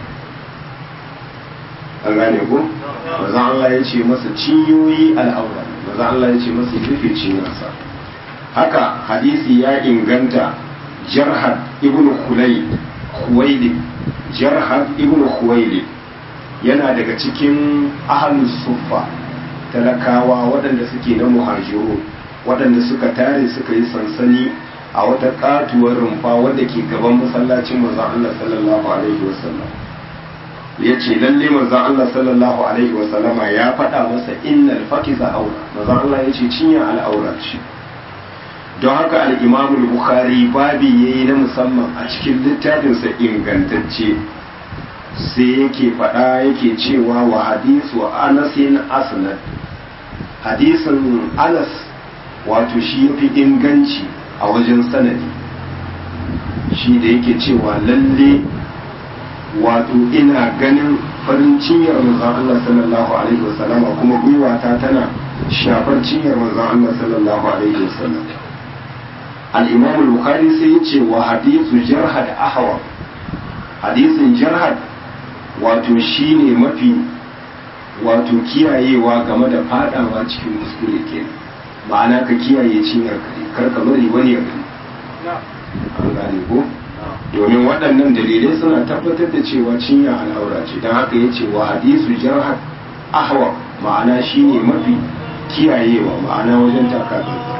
An gane ko? Maza Allah ya ce masa cinyoyi al'aura, maza Allah ya ce masa rufe cinyarsa. Haka hadisi ya inganta Jarhad ibn Khuwaylid, Jarhad ibn Khuwaylid yana daga cikin ahlus suffa, talakawa waɗanda suke na muhajiru, waɗanda suka tare suka yi sansani a wata katuwar rumfa wadda ke gaban masallacin manzon Allah sallallahu alaihi wasallam. ya ce lalle manzon Allah sallallahu alaihi wasallama ya faɗa masa innal fakiza aura, manzon Allah ya ce cinya al'aura ce. Don haka al-Imam al-Bukhari babi yayi na musamman a cikin littafinsa ingantacce sai yake faɗa yake cewa wa hadisu anasin asnad, hadisin anas wato shi yafi inganci a wajen sanadi, shi da yake cewa lalle wato ina ganin farin cinyar manzon Allah sallallahu alaihi wasallama kuma gwiwata tana shafar cinyar manzon Allah sallallahu alaihi wasallam. al-imam al-bukhari sai ya ce wa hadithu jarhad ahwa, hadisin jarhad wato shine mafi wato kiyayewa game da fadawa cikin kuskure kenan, ma'ana ka kiyaye cinyar kar ka bari wani ya gani, an gane ko domin waɗannan dalilai suna tabbatar da cewa cinya al'aura ce, don haka ya ce wa hadisu jarhad ahwa, ma'ana shine mafi kiyayewa, ma'ana wajen taka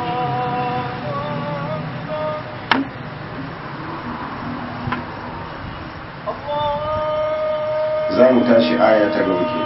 za mu tashi aya ta gaba kenan.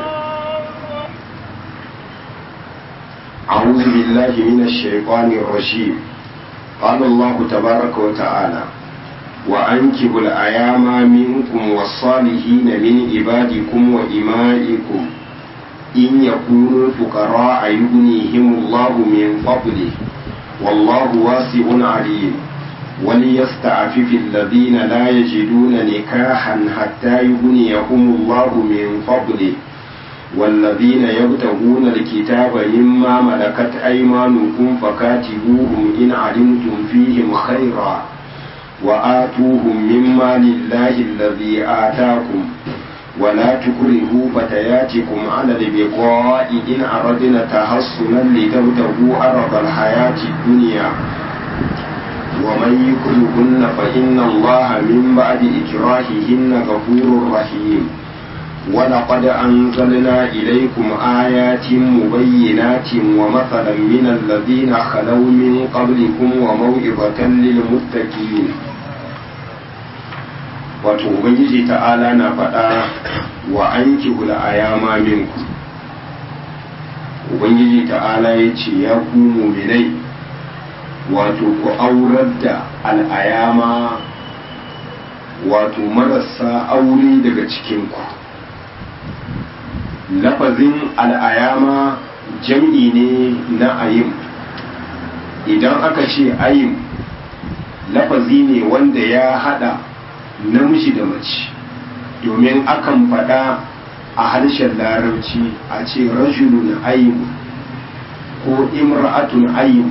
أعوذ بالله من الشيطان الرجيم. قال الله تبارك وتعالى وأنكحوا الأيام منكم والصالحين من عبادكم وإمائكم إن يكونوا فقراء يغنيهم الله من فضله والله واسع عليم وليستعفف الذين لا يجدون نكاحا حتى يغنيهم الله من فضله والذين يبتغون الكتاب مما ملكت أيمانكم فكاتبوهم إن علمتم فيهم خيرا وآتوهم مما لله الذي آتاكم ولا تكرهوا فتياتكم على البغاء إن أردنا تحصنا لتبتغوا عرض الحياة الدنيا ومن يكرهن فإن الله من بعد إكراههن غفور رحيم ولقد أنزلنا إليكم آيات مبينات ومثلا من الذين خلوا من قبلكم وموعظة للمتقين. wato ubangiji ta'ala na faɗa wa an kihula ayama minku, ubangiji ta'ala ya ce ya ku muminai wato ku aurar da al'ayama wato marasa aure daga cikinku. Lafazin al'ayama jam'i ne na ayim, idan aka ce ayim lafazi ne wanda ya hada namiji da mace, domin akan faɗa a harshen larabci a ce rajulun ayim ko imra'atun ayim,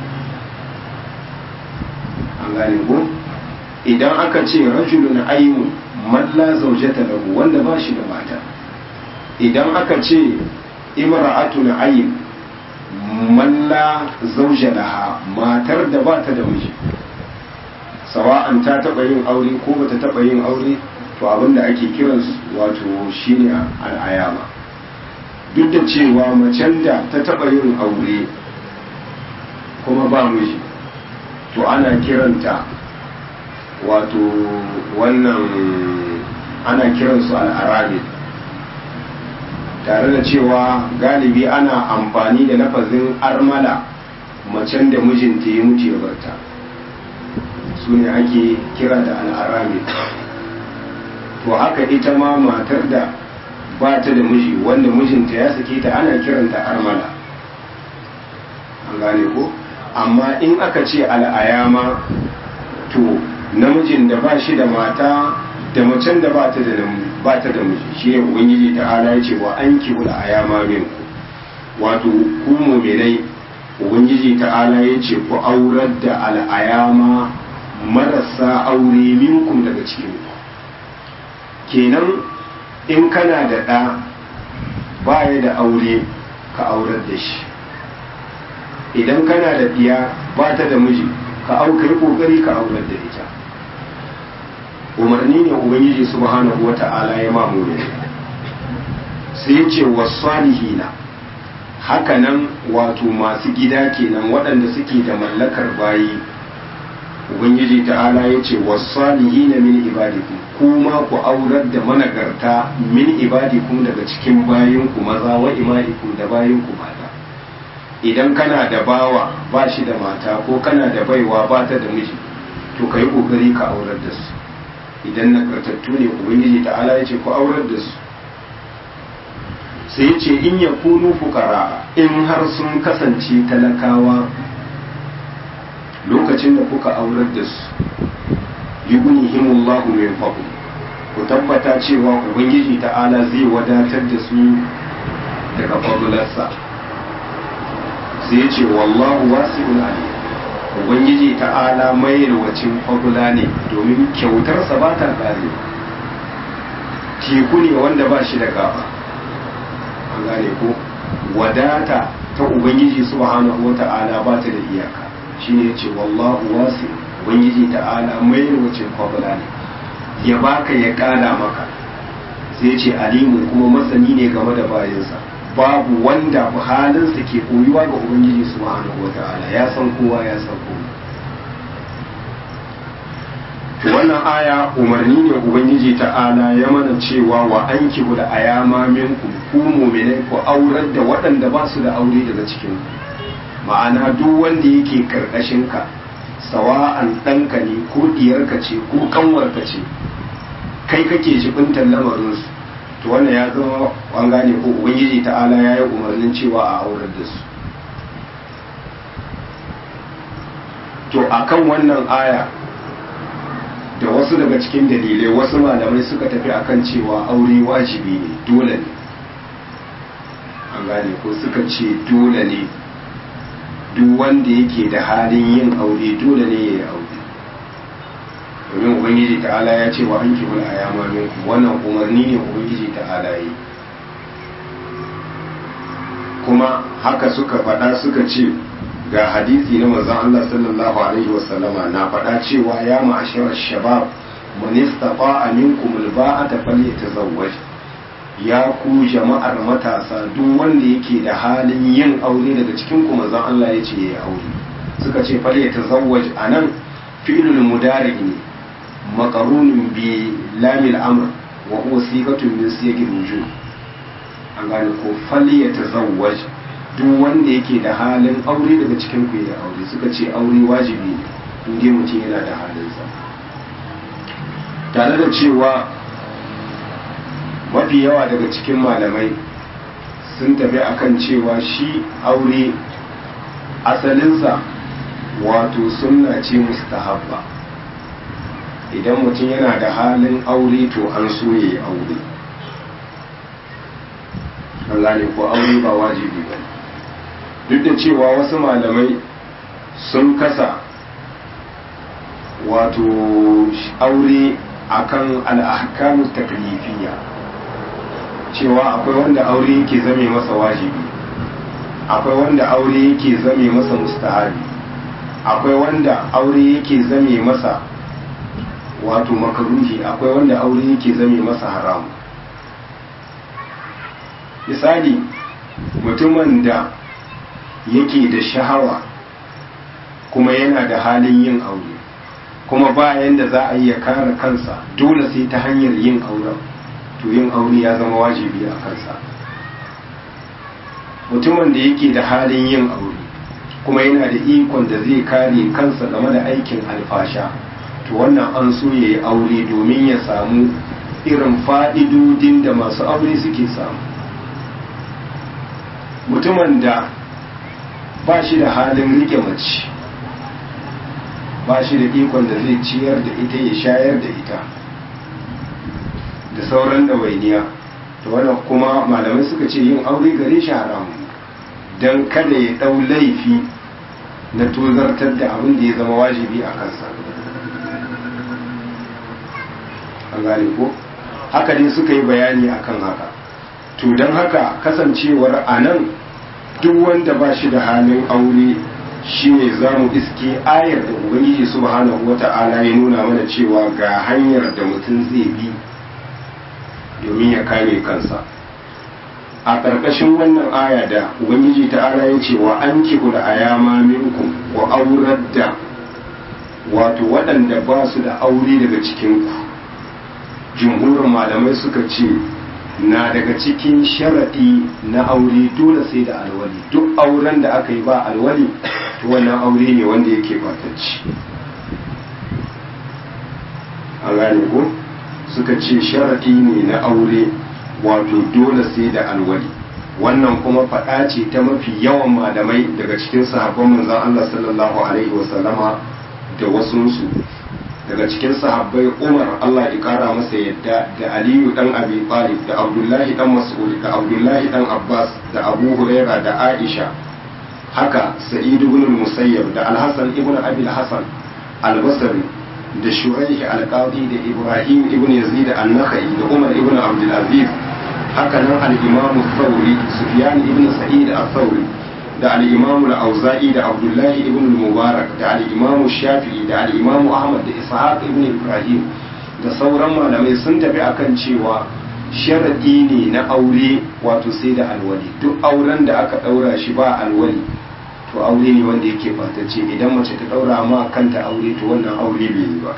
an gane ko idan aka ce rajulun ayim malla zaujata lahu wanda ba shi da mata, idan aka ce imra'atun ayim malla zauja laha matar da ba ta da miji, sawa'an ta taba yin aure ko bata taba yin aure, to abinda ake kiran wato shine al'ayama. Duk da cewa macen da ta taba yin aure kuma ba miji, to ana kiranta wato wannan ana kiransu al'arabi, tare da cewa galibi ana amfani da lafazin armala macen da mijinta ya mutu ya barta, su ne ake kira da al'arami. To haka ita ma matar da ba ta da miji wanda mijinta ya sake ta ana kiranta armala, an gane ko? Amma in aka ce al'ayama to namijin da ba shi da mata da macen da ba ta da ba ta da miji, shi ne ubangiji ta'ala ya ce wa an kihul ayama minku, wato ku mu'minai ubangiji ta'ala ya ce ku aurar da al'ayama marasa aure minkum daga cikin ku. Kenan in kana da ɗa baya da aure ka aurar da shi, idan kana da ɗiya ba ta da miji ka auka yi kokari ka aurar da ita. Umarni ne ubangiji subhanahu wata'ala ya mamu ne, sai ya ce wasalihina, hakanan wato masu gida kenan waɗanda suke da mallakar bayi, ubangiji ta'ala ya ce wasalihina min ibadikum, kuma ku aurar da managarta min ibadikum daga cikin bayinku maza wa imaikum da bayinku mata. Idan kana da bawa ba shi da mata ko kana da baiwa ba ta da miji, to ka yi ƙoƙari ka aurar da su. idan nagartattu ne ubangiji ta'ala ya ce ku aurar da su. sai ce in ya kunu fukara in har sun kasance talakawa lokacin da kuka aurar da su yughnihimullahu min fadli, ku tabbata cewa ubangiji ta'ala zai wadatar da su daga fadlarsa. sai ce wallahu wasi'un alim, ubangiji ta'ala mai yalwacin fadla ne domin kyautarsa ba ta kare, teku ne wanda ba shi da gaba. an gane ko wadata ta ubangiji subhanahu wata'ala ba ta da iyaka, shine yace wallahu wasi, ubangiji ta'ala mai yalwacin fadla ne, ya baka ya kara maka. sai yace alimu kuma masani ne game da bayansa, babu wanda halinsa ke koyuwa ga ubangiji subhanahu wata'ala, ya san kowa ya san kowa. to wannan aya umarni ne ubangiji ta'ala ya mana cewa wa ankihu da ayama minkum, ku mu'minai ku aurar da waɗanda ba su da aure daga cikin ku. ma'ana duk wanda yake karkashin ka, sawa'an ɗanka ne ko diyarka ce ko kanwarka ce, kai kake jibintar lamarinsu, to wannan ya zama an gane ko ubangiji ta'ala ya yi umarnin cewa a aurar da su. to akan wannan aya da wasu daga cikin dalilai, wasu malamai suka tafi akan cewa aure wajibi ne, dole ne. an gane ko suka ce dole ne duk wanda yake da halin yin aure dole ne ya yi aure, domin ubangiji ta'ala ya ce wa an kibul ayama minkum, wannan umarni ne ubangiji ta'ala yi. kuma haka suka faɗa suka ce ga hadisi na manzon Allah sallallahu alaihi wasallama na faɗa cewa ya ma'ashara shabab man istata'a minkum alba'ata falyatazawwaj, ya ku jama'ar matasa duk wanda yake da halin yin aure daga cikin ku manzon Allah ya ce yayi aure. suka ce falyatazawwaj anan fi'lul mudari ne maqrunun bi lamil amr wa huwa sigatun min siyagil wujub. an gane ko falyatazawwaj duk wanda yake da halin aure daga cikin ku ya aure. suka ce aure wajibi ne inda mutum yana da halinsa, tare da cewa mafi yawa daga cikin malamai sun tafi akan cewa shi aure asalinsa wato sunna ce mustahabba. idan mutum yana da halin aure to an so ya yi aure. an gane ko aure ba wajibi ba, duk da cewa wasu malamai sun kasa wato aure akan al'ahkamu taklifiyya, cewa akwai wanda aure yake zame masa wajibi, akwai wanda aure yake zame masa mustahabi, akwai wanda aure yake zame masa wato makaruhi, akwai wanda aure yake zame masa haramu. misali mutumin da yake da shahawa kuma yana da halin yin aure, kuma bayan da za a iya kare kansa dole sai ta hanyar yin auren, to yin aure ya zama wajibi a kansa. mutumin da yake da halin yin aure kuma yana da ikon da zai kare kansa game da aikin alfasha, to wannan an so ya yi aure domin ya samu irin fa'idodin da masu aure suke samu. mutumin da ba shi da halin rike mace, ba shi da ikon da zai ciyar da ita ya shayar da ita da sauran ɗawainiya, to wannan kuma malamai suka ce yin aure gare shi haramu, don kada ya ɗau laifi na tozartar da abin da ya zama wajibi a kansa. an gane ko haka ne suka yi bayani akan haka. to don haka kasancewar a nan duk wanda ba shi da halin aure shi ne za mu iske ayar da ubangiji subhanahu wata'ala ya nuna mana cewa ga hanyar da mutum zai bi domin ya kame kansa. a ƙarƙashin wannan aya da ubangiji ta'ala ya ce wa an kihu da ayama minkum wa aurar da wato waɗanda ba su da aure daga cikinku, jumhurin malamai suka ce na daga cikin sharaɗi na aure dole sai da alwali. duk auren da aka yi ba alwali to wannan aure ne wanda yake batacci. an gane ko suka ce sharaɗi ne na aure wato dole sai da alwali. Wannan kuma faɗa ce ta mafi yawan malamai daga cikin sahabban manzon Allah sallallahu alaihi wasallama da wasunsu. Daga cikin sahabbai Umar Allah ya kara masa yadda da Aliyu dan Abi Talib da Abdullahi dan Mas'ud da Abdullahi dan Abbas da Abu Huraira da Aisha, haka Sa'id ibn al-Musayyab da Al-Hasan ibn Abi al-Hasan al-Basri da Shuraih al-Qadi da Ibrahim ibn Yazid an-Nakhai da Umar ibn Abdul Aziz, haka nan al-Imam Thawri Sufyan ibn Sa'id al-Thawri da al-Imam al-Auza'i da Abdullahi ibn al-Mubarak da al-Imam Shafi'i da al-Imam Ahmad da Ishaq ibn Ibrahim da sauran malamai sun tafi akan cewa sharadi ne na aure wato sai da alwali. Duk auren da aka daura shi ba alwali to aure ne wanda yake fatacce. Idan mace ta daura ma kanta aure to wannan aure bai yi ba.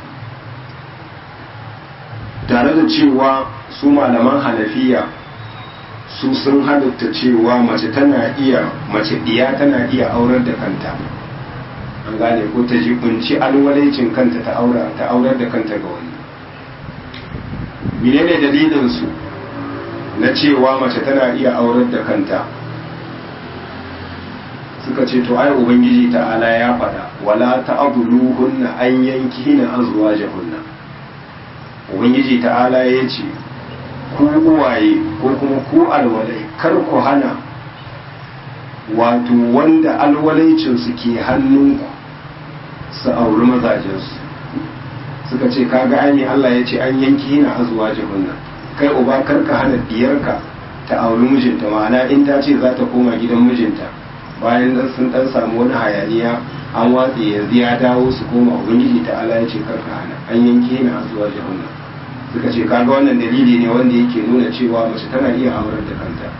Tare da cewa su malaman Hanafiya su sun halatta cewa mace tana iya mace diya tana iya aurar da kanta, an gane ko ta jibinci alwalaicin kanta ta aura ta aurar da kanta ga wani. Menene dalilin su na cewa mace tana iya aurar da kanta? Suka ce to ai ubangiji ta'ala ya faɗa wala ta'dhuluhunna an yankihina azwajahunna. Ubangiji ta'ala ya ce ku uwaye ko kuma ku alwalai kar ku hana wato wanda alwalaicinsu ke hannunku su auri mazajensu. Suka ce kaga aini Allah ya ce an yanki na azuwa jihunna, kai uba kar ka hana diyarka ta auri mijinta, ma'ana in ta ce za ta koma gidan mijinta bayan dan sun dan samu wani hayaniya an watse yanzu ya dawo su koma, ubangiji ta Allah ya ce kar ka hana, an yanki na azuwa jihunna. Suka ce kaga wannan dalili ne wanda yake nuna cewa mace tana iya aurar da kanta.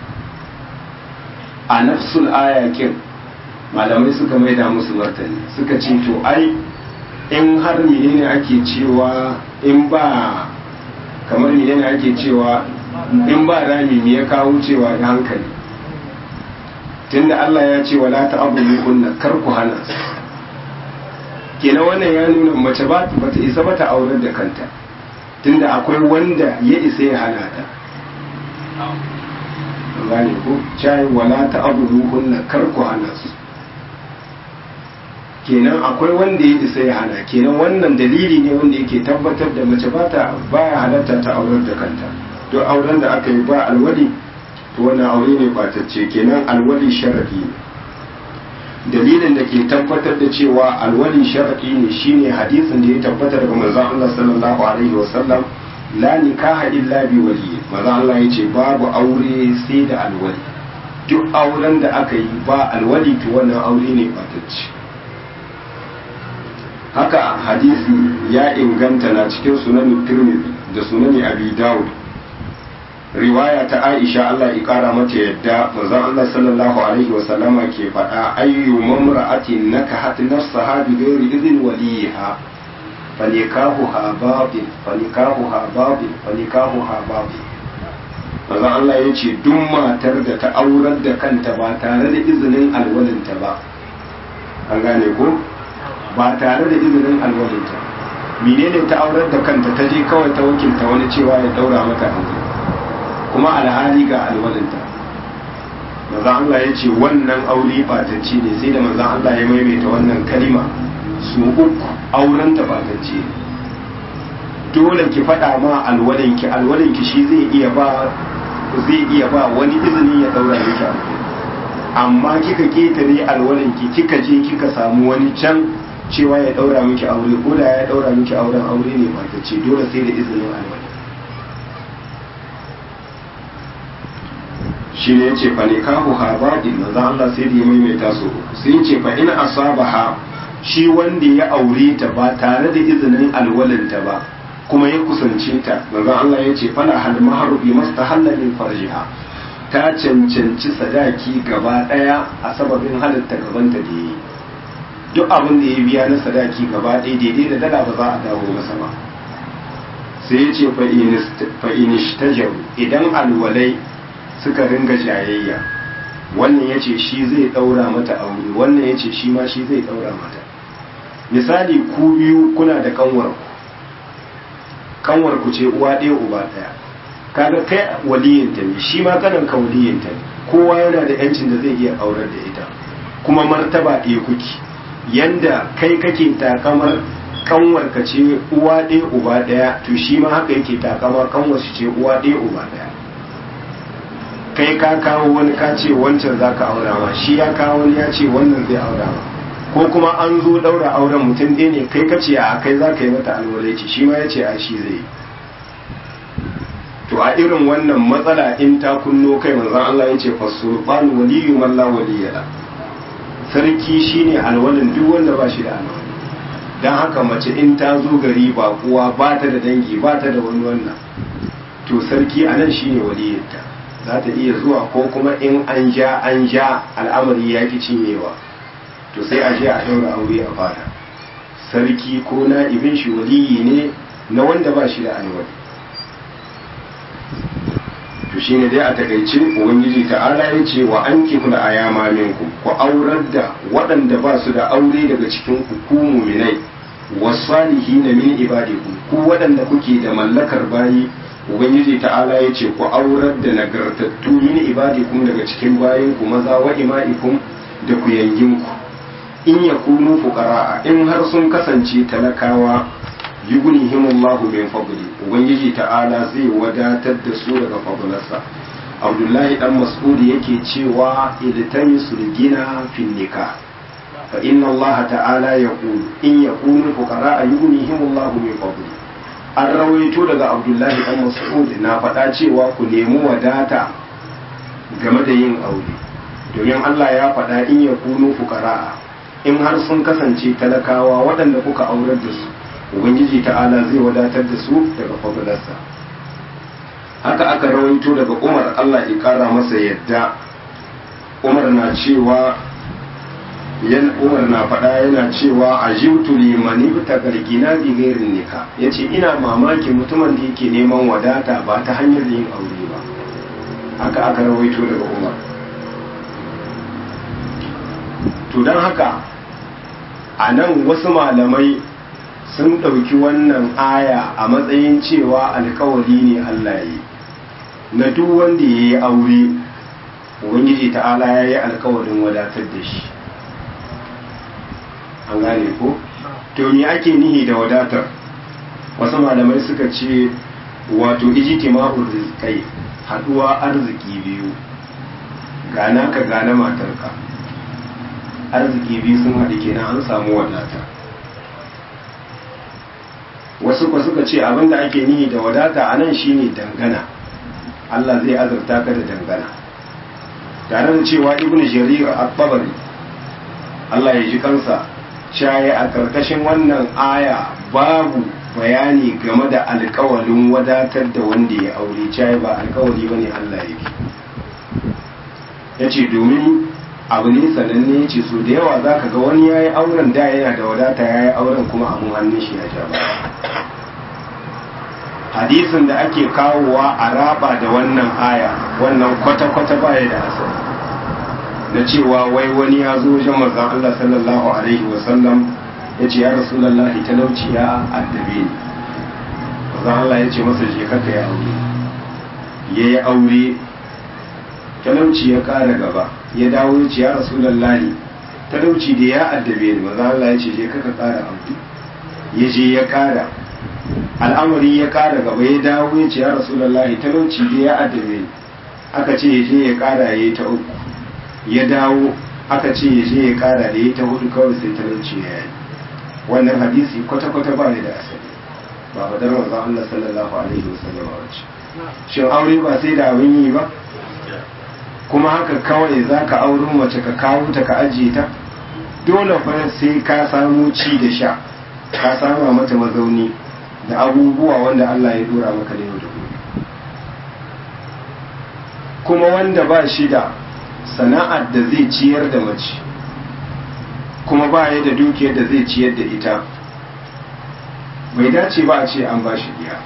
A nafsul ayakin malamai suka maida musu martani suka ce to ai in har menene ake cewa in ba kamar menene ake cewa in ba rami me ya kawo cewa da hankali, tunda Allah ya ce wala ta'budu kunna kar ku hana su, kenan wannan ya nuna mace ba ta isa ba ta aurar da kanta tunda akwai wanda ya isa ya hana ta. Gane ko cai wala ta'budu kunna kar ku hana su, kenan akwai wanda ya isa ya hana, kenan wannan dalili ne wanda yake tabbatar da mace ba ta baya halatta ta aurar da kanta. To auren da aka yi ba alwali to wannan aure ne batacce, kenan alwali sharadi ne. Dalilin da ke tabbatar da cewa alwali sharadi ne shine hadisin da ya tabbatar daga manzon Allah sallallahu alaihi wasallam la nikaha illa bi wali. Manzon Allah yace babu aure sai da alwali. Duk auren da aka yi ba alwali to wannan aure ne batacce. Haka hadisi ya inganta na cikin sunan Tirmidhi da sunan Abi Dawud, riwaya ta Aisha Allah ya kara mata yadda manzon Allah sallallahu alaihi wa sallama ke faɗa ayyu mamra'atin nakahat nafsaha bi ghairi idhin waliha fanikahuha batil fanikahuha batil fanikahuha batil. Manzon Allah ya ce duk matar da ta aurar da kanta ba tare da izinin alwalinta ba, an gane ko ba tare da izinin alwalinta, menene ta aurar da kanta ta je kawai ta wakilta wani cewa ya daura mata aure kuma alhali ga alwalinta. Manzon Allah ya ce wannan aure batacce ne, sai da manzon Allah ya maimaita wannan kalima su uku, aurenta batacce ne. Dole ki faɗa ma alwalinki, alwalinki shi zai iya ba zai iya ba wani izini ya daura miki aure, amma kika ketare alwalinki kika je kika samu wani can cewa ya daura miki aure, ko da ya daura miki auren aure ne batacce, dole sai da izinin alwali. shi ne ce fa nikahu ha batil, manzo Allah sai da ya maimaita su sai ce fa in asabaha, shi wanda ya aure ta ba tare da izinin alwalinta ba kuma ya kusance ta, manzo Allah ya ce fala hal mahru bi mastahalla min farjiha, ta cancanci sadaki gaba daya a sababin halatta gabanta da yi. Duk abin da ya biya na sadaki gaba ɗaya daidai da dala ba za a dawo masa ba. Sai ya ce fa inishtajaru, idan alwalai suka ringa jayayya, wannan ya ce shi zai ɗaura mata aure, wannan ya ce shi ma shi zai ɗaura mata. Misali ku biyu kuna da kanwar kanwar ku ce uwa ɗaya uba ɗaya, kaga kai waliyinta ne shi ma kanan ka waliyinta ne, kowa yana da yancin da zai iya aurar da ita, kuma martaba ɗaya kuki. Yanda kai kake takamar kanwar ka ce uwa ɗaya uba ɗaya, to shi ma haka yake takamar kanwar shi ce uwa ɗaya uba ɗaya. Kai ka kawo wani ka ce wancan za ka aura ma, shi ya kawo wani ya ce wannan zai aura ma, ko kuma an zo ɗaura auren mutum ɗaya ne, kai ka ce a kai za ka yi mata alwalaici, shi ma ya ce a shi zai yi. To a irin wannan matsala in ta kunno kai, manzon Allah ya ce fasulban waliyu man la waliyala, sarki shine alwalin duk wanda ba shi da alwali. Dan haka mace in ta zo gari ba kuwa ba ta da dangi ba ta da wani wannan, to sarki anan shine waliyinta, za ta iya zuwa, ko kuma in an ja an ja al'amari ya ki cinyewa, to sai a je a daura aure a fada. Sarki ko na ibin shi waliyi ne na wanda ba shi da alwali. To shine dai a takaice ubangiji ta'ala ya ce wa ankihul ayama minkum, ku aurar da waɗanda ba su da aure daga cikin ku ku mu'minai, wasalihina min ibadikum, ku waɗanda kuke da mallakar bayi, ubangiji ta'ala ya ce ku aurar da nagartattu min ibadikum daga cikin bayin ku maza wa ima'ikum da ku yangin ku, in yakunu fuqara, in har sun kasance talakawa, yughnihimullahu min fadli, ubangiji ta'ala zai wadatar da su daga fadlarsa. Abdullahi dan Mas'ud yake cewa iltamisul gina fin nikah, fa inna Allah ta'ala yaqulu in yakunu fuqara yughnihimullahu min fadli. An rawaito daga Abdullahi dan Mas'ud na faɗa cewa ku nemi wadata game da yin aure, domin Allah ya faɗa in yakunu fuqara, in har sun kasance talakawa waɗanda kuka aurar da su, ubangiji ta'ala zai wadatar da su daga fadlarsa. Haka aka rawaito daga Umar, Allah ya kara masa yadda, Umar na cewa yan Umar na faɗa yana cewa ajibtu liman ibtagal gina bi ghairin nikah, yace ina mamaki mutumin da yake neman wadata ba ta hanyar yin aure ba. Haka aka rawaito daga Umar. To dan haka a nan wasu malamai sun ɗauki wannan aya a matsayin cewa alkawari ne Allah yi na duk wanda ya yi aure, ubangiji ta'ala ya yi alkawarin wadatar da shi. An gane ko? To me ake nihi da wadatar? Wasu malamai suka ce wato ijtima'ur rizqai, haduwa arziki biyu, gana ka gana matarka, arziki biyu sun haɗu kenan an samu wadata. Wasu kwa suka ce abinda ake nihi da wadata a nan shine dangana, Allah zai azurta ka da dangana. Tare da cewa Ibn Jarir at-Tabari, Allah ya ji kansa, shaye a karkashin wannan aya babu bayani game da alkawalin wadatar da wanda ya aure, shaye ba alkawali bane Allah yake. Yace domin abu ne sananne, yace so da yawa zaka ga wani yayi auren da yana da wadata, yayi auren kuma abun hannun shi ya ja ba. Hadisin da ake kawowa a raba da wannan aya, wannan kwata-kwata baya da asali, na cewa wai wani ya zo wajen manzon Allah sallallahu alaihi wasallam ya ce ya rasulullahi talauci ya addabe ni. Manzon Allah ya ce masa je ka kai aure. Ya yi aure, talauci ya kara gaba, ya dawo ya ce ya rasulullahi talauci da ya addabe ni. Manzon Allah ya ce je ka ka kara aure. Ya je ya kara, al'amari ya kara gaba, ya dawo ya ce ya rasulullahi talauci da ya addabe ni. Aka ce ya je ya kara, ya yi ta uku. Ya dawo aka ce ya je ya kara, da ya ta hudu kawai sai talauci ya yi. Wannan hadisi kwata-kwata ba ne da asali, ba fadar manzon Allah sallallahu alaihi wasallam wace. Shin aure ba sai da abin yi ba? Kuma haka kawai za ka auren mace ka kawo ta ka ajiye ta? Dole fa sai ka samu ci da sha, ka sama mata mazauni da abubuwa wanda Allah ya dora maka da yau da gobe. Kuma wanda ba shi da sana'ar da zai ciyar da mace, kuma ba ya da dukiyar da zai ciyar da ita, bai dace ba a ce an ba shi biya.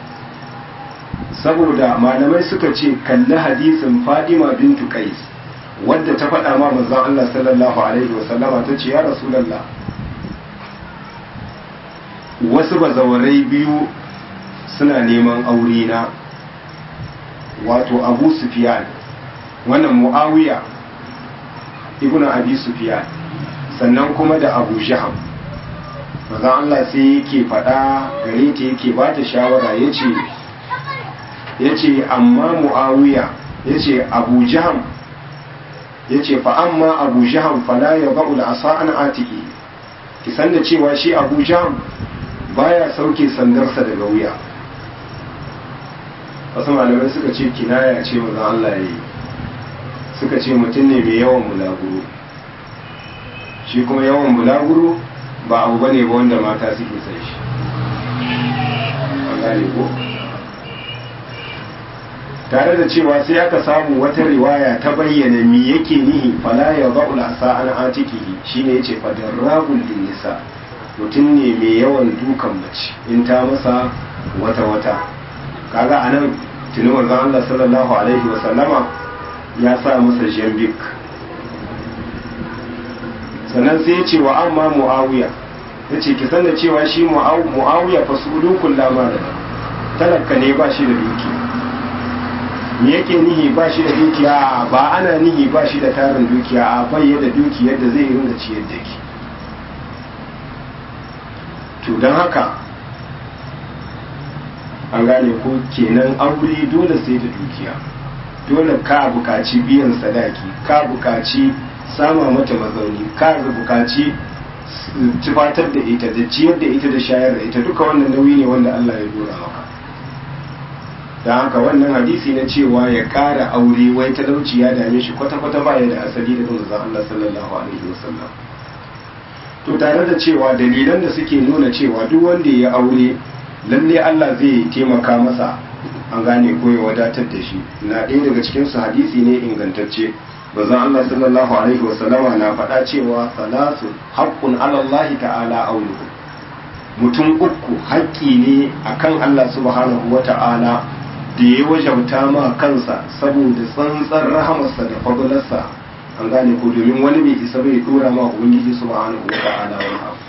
Saboda malamai suka ce kalli hadisin Fadima bintu Qais, wadda ta faɗa ma manzon Allah sallallahu alaihi wasallama, ta ce ya Rasulullah, wasu bazawarai biyu suna neman aure na, wato Abu Sufyan, wannan Muawiya ibn Abi Sufyan, sannan kuma da Abu Jaham. Manzon Allah sai yake faɗa gare ta, yake ba ta shawara, yace yace amma Muawiya, yace Abu Jaham, yace fa amma Abu Jaham fala yad'u al-asa an atiki, ki san da cewa shi Abu Jaham baya sauke sandarsa daga wuya. Wasu malamai suka ce kinaya ce manzon Allah yayi, suka ce mutum ne mai yawan bulaguro, shi kuma yawan bulaguro ba abu bane ba wanda mata suke sai shi, an gane ko? Tare da cewa sai aka samu wata riwaya ta bayyana mi yake nihi fala ya ba'ul asa an atikihi, shine yace fadarrabul nisa, mutum ne mai yawan dukan mace in ta masa wata wata. Kaga anan tuni manzon Allah sallallahu alaihi wa sallama ya sa masa jambik. Sannan sai ya ce wa amma Muawiya, yace ki san da cewa shi Muawiya fasulukul lama da talaka ne, ba shi da duki. Me yake nihi ba shi da dukiya? Ba ana nihi ba shi da tarin dukiya, a bayyana dukiyar da zai rinda ciyar da ki. To don haka an gane ko kenan aure dole sai da dukiya, dole ka bukaci biyan sadaki, ka bukaci sama mata mazauni, ka bukaci tufatar da ita da ciyar da ita da shayar da ita, duka wannan nauyi ne wanda Allah ya dora maka. don haka wannan hadisi na cewa ya ƙara aure wai talauci ya dame shi kwata-kwata ba ya da asali da manzon Allah sallallahu alaihi wasallam. To tare da cewa dalilan da suke nuna cewa duk wanda ya aure lalle Allah zai taimaka masa, an gane ko ya wadatar da shi, na ɗaya daga cikin su hadisi ne ingantacce. Manzon Allah sallallahu alaihi wasallama na faɗa cewa salatu haqqun ala Allah ta'ala auluhu, mutum uku haƙƙi ne akan Allah subhanahu wa ta'ala da ya wajabta ma kansa saboda tsantsar rahamarsa da fadalarsa, an gane ko domin wani bai isa bai dora ma ubangiji subhanahu wa ta'ala wani abu.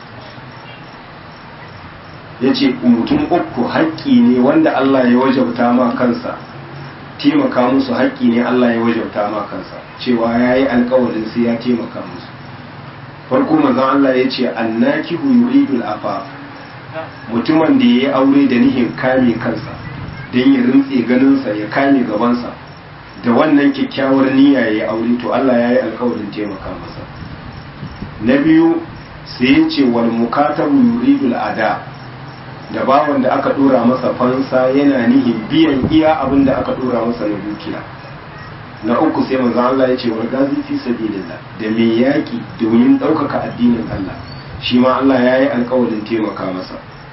yace mutum uku haƙƙi ne wanda Allah ya wajabta ma kansa, taimaka musu haƙƙi ne Allah ya wajabta ma kansa, cewa yayi alƙawarin sai ya taimaka musu. Farko manzon Allah yace annakihu yuridul afaf, mutumin da ya yi aure da nihin kame kansa don ya rintse ganinsa ya kame gabansa, da wannan kyakkyawar niyya ya yi aure, to Allah ya yi alkawarin taimaka masa. Na biyu sai ya ce wal mukatabu yuridul ada, da bawan da aka dora masa fansa yana nihin biyan iya abin da aka dora masa na dukiya. Na uku sai manzo Allah ya ce wal gazi fi sabilillah, da mai yaki domin ɗaukaka addinin Allah, shi ma Allah ya yi alkawarin taimaka masa.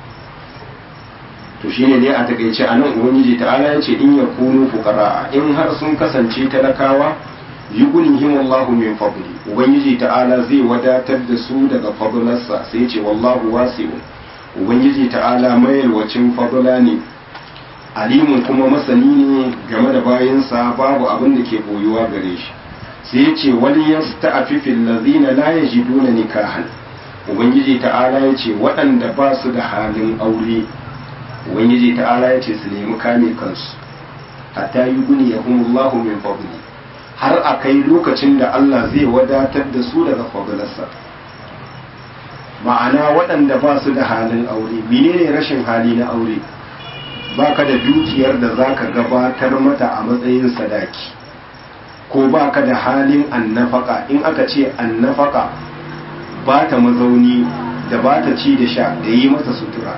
To shi ne dai a takaice a nan ubangiji ta'ala ya ce in ya kunu fuqara, in har sun kasance talakawa yughnihim Allahu min fadli, ubangiji ta'ala zai wadatar da su daga fadlarsa, sai ya ce wallahu wasi'un, ubangiji ta'ala mai yalwacin fadla ne, alimun kuma masani ne game da bayansa, babu abin da ke boyuwa gare shi. Sai ya ce wal yasta'fifil ladzina la yajiduna nikahan, ubangiji ta'ala ya ce waɗanda ba su da halin aure, ubangiji ta'ala ya ce su nemi kame kansu, hatta yi guni ya humullahu min fadli, har a kai lokacin da Allah zai wadatar da su daga fadlarsa. Ma'ana waɗanda ba su da halin aure, menene rashin hali na aure? Baka da dukiyar da zaka gabatar mata a matsayin sadaki, ko baka da halin annafaka. In aka ce annafaka, ba ta mazauni da ba ta ci da sha da yi masa sutura.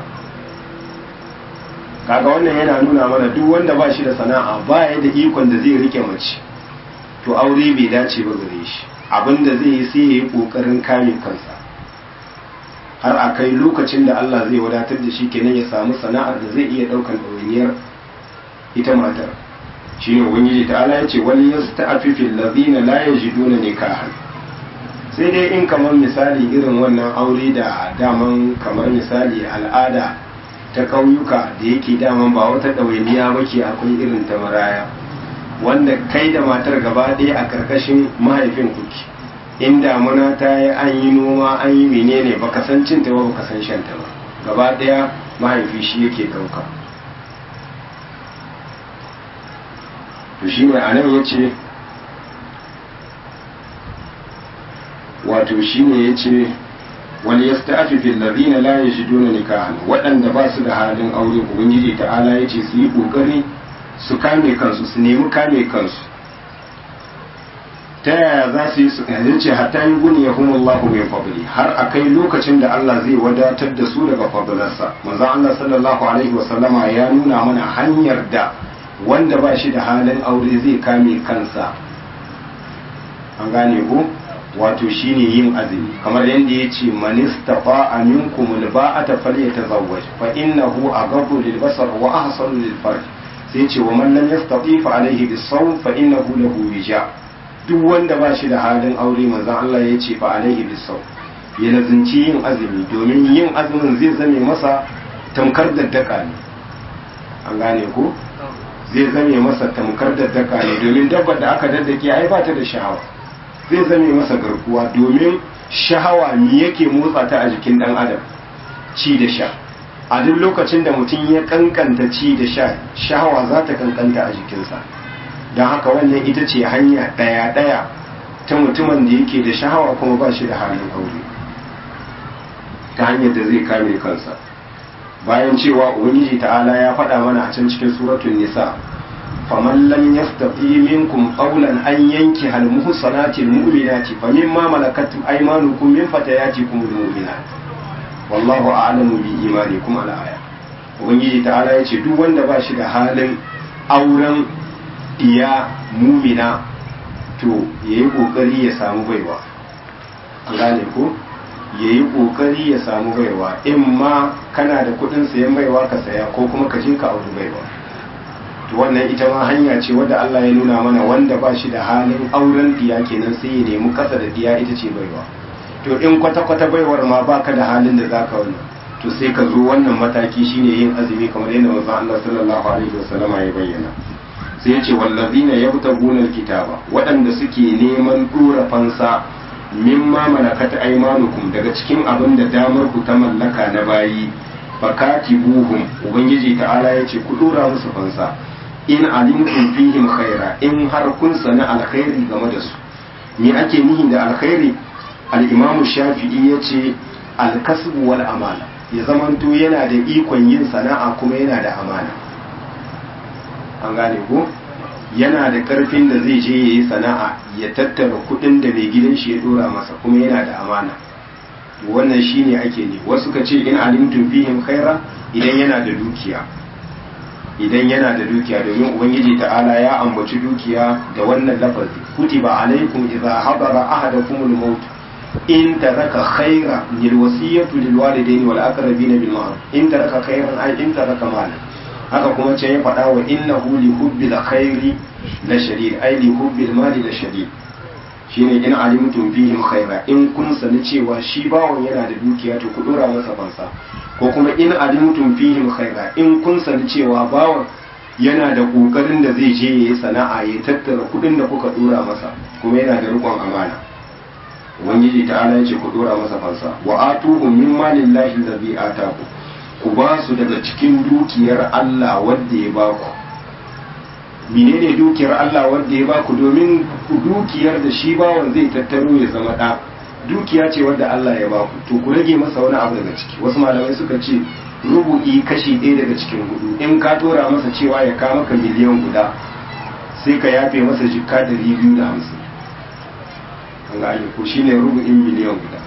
Kaga wannan yana nuna mana duk wanda ba shi da sana'a ba ya da ikon da zai rike mace, to aure bai dace ba gare shi. Abinda zai yi sai ya yi kokarin kame kansa har a kai lokacin da Allah zai wadatar da shi, kenan ya samu sana'ar da zai iya daukan ɗawainiyar ita matar. Shi ne ubangiji ta'ala ya ce wani yasta'fifil ladina la yajiduna nikahan. Sai dai in kamar misali irin wannan aure da daman kamar misali al'ada ta ƙauyuka da yake daman ba wata ɗawainiya ba ke akwai irin ta maraya, wanda kai da matar gaba ɗaya a ƙarƙashin mahaifin kuki, in damuna ta yi an yi noma an yi menene baka san cinta ba baka san shanta ba, gaba ɗaya mahaifi shi yake ɗauka. to shine anan yace wato shine yace wal yasta'fifu alladhina la yajiduna nikahan waɗanda ba su da halin aure ubangiji ta'ala yace su yi kokari su kame kansu su nemi kame kansu ta yaya za su yi su yace hatta yi guni ya kuma Allah mai fadli har a kai lokacin da Allah zai wadatar da su daga fadlarsa manzon Allah sallallahu alaihi wa sallama ya nuna mana hanyar da wanda ba shi da halin aure zai kame kansa an gane ko wato shine yin azumi kamar yadda ya ce man istafa minkum alba'ata falyatazawwaj fa innahu aghaddu lilbasar wa ahsanu lilfarj sai ce wa man lam yastati fa alayhi bisawm fa innahu lahu wija duk wanda ba shi da halin aure manzon Allah ya ce fa alayhi bisawm ya lazunci yin azumi domin yin azumin zai zame masa tamkar daddaka ne an gane ko zai zame masa tamkar daddaka ne domin dabbar da aka daddake ai ba ta da sha'awa zai zame masa garkuwa domin shahawa mi yake motsa ta a jikin dan adam ci da sha a duk lokacin da mutum ya kankanta ci da sha shahawa za ta kankanta a jikinsa don haka wannan ita ce hanya ɗaya-ɗaya ta mutumin da yake da shahawa kuma ba shi da halin aure ta hanyar da zai kame kansa bayan cewa ubangiji ta'ala ya faɗa mana a can cikin suratul nisa faman lam yastati minkum qawlan an yanki hal muhsanati almu'minati famimma malakat aymanukum min fatayatikum almu'minat wallahu a'lamu bi imanikum ala aya ubangiji ta'ala yace duk wanda ba shi da halin auren iya mu'mina to yayi kokari ya samu baiwa an gane ko yayi kokari ya samu baiwa in ma kana da kudin sayan baiwa ka saya ko kuma ka je ka auri baiwa to wannan ita ma hanya ce wadda Allah ya nuna mana wanda ba shi da halin auren diya kenan sai ya nemi kasa da diya ita ce baiwa to in kwata-kwata baiwar ma baka da halin da zaka wannan to sai ka zo wannan mataki shine yin azumi kamar yadda manzon Allah sallallahu alaihi wasallam ya bayyana sai ya ce wallazina yabtaguna alkitaba waɗanda suke neman dora fansa mimma malakat aymanukum daga cikin abin da damar ku ta mallaka na bayi fakatibuhum ubangiji ta'ala ya ce ku dora musu fansa in alimtum fihim khaira in har kun sana alkhairi game da su me ake nihi da alkhairi al-imamu shafi'i yace al-kasbu wal amana ya zamanto yana da ikon yin sana'a kuma yana da amana an gane ko yana da karfin da zai je yayi sana'a ya tattara kudin da mai gidan shi ya dora masa kuma yana da amana wannan shine ake ne wasu ka ce in alimtum fihim khaira idan yana da dukiya idan yana da dukiya domin ubangiji ta'ala ya ambaci dukiya da wannan lafazi kutiba alaikum idza hadara ahadakum al-maut in taraka khaira lil wasiyatu lil walidayni wal aqrabin bil ma'ruf in taraka khairan ay in taraka malan haka kuma ce ya faɗa wa innahu li hubbil khairi la shadid ay li hubbil mali la shadid shine in alimtum fihim khaira in kun sani cewa shi bawon yana da dukiya to ku dora masa fansa ko kuma in alimtum fihim khaira in kun sani cewa bawon yana da kokarin da zai je yayi sana'a ya tattara kudin da kuka dora masa kuma yana da rikon amana ubangiji ta'ala yace ku dora masa fansa wa atuhum min malillahi allazi ataku ku ba su daga cikin dukiyar Allah wanda ya baku menene dukiyar Allah wanda ya baku domin dukiyar da shi bawan zai tattaro ya zama da dukiya ce wanda Allah ya baku to ku rage masa wani abu daga ciki wasu malamai suka ce rubu'i kashi ɗaya daga cikin hudu in ka tora masa cewa ya kama ka miliyan guda sai ka yafe masa jikka ɗari biyu da hamsin an gane ko shine rubu'in miliyan guda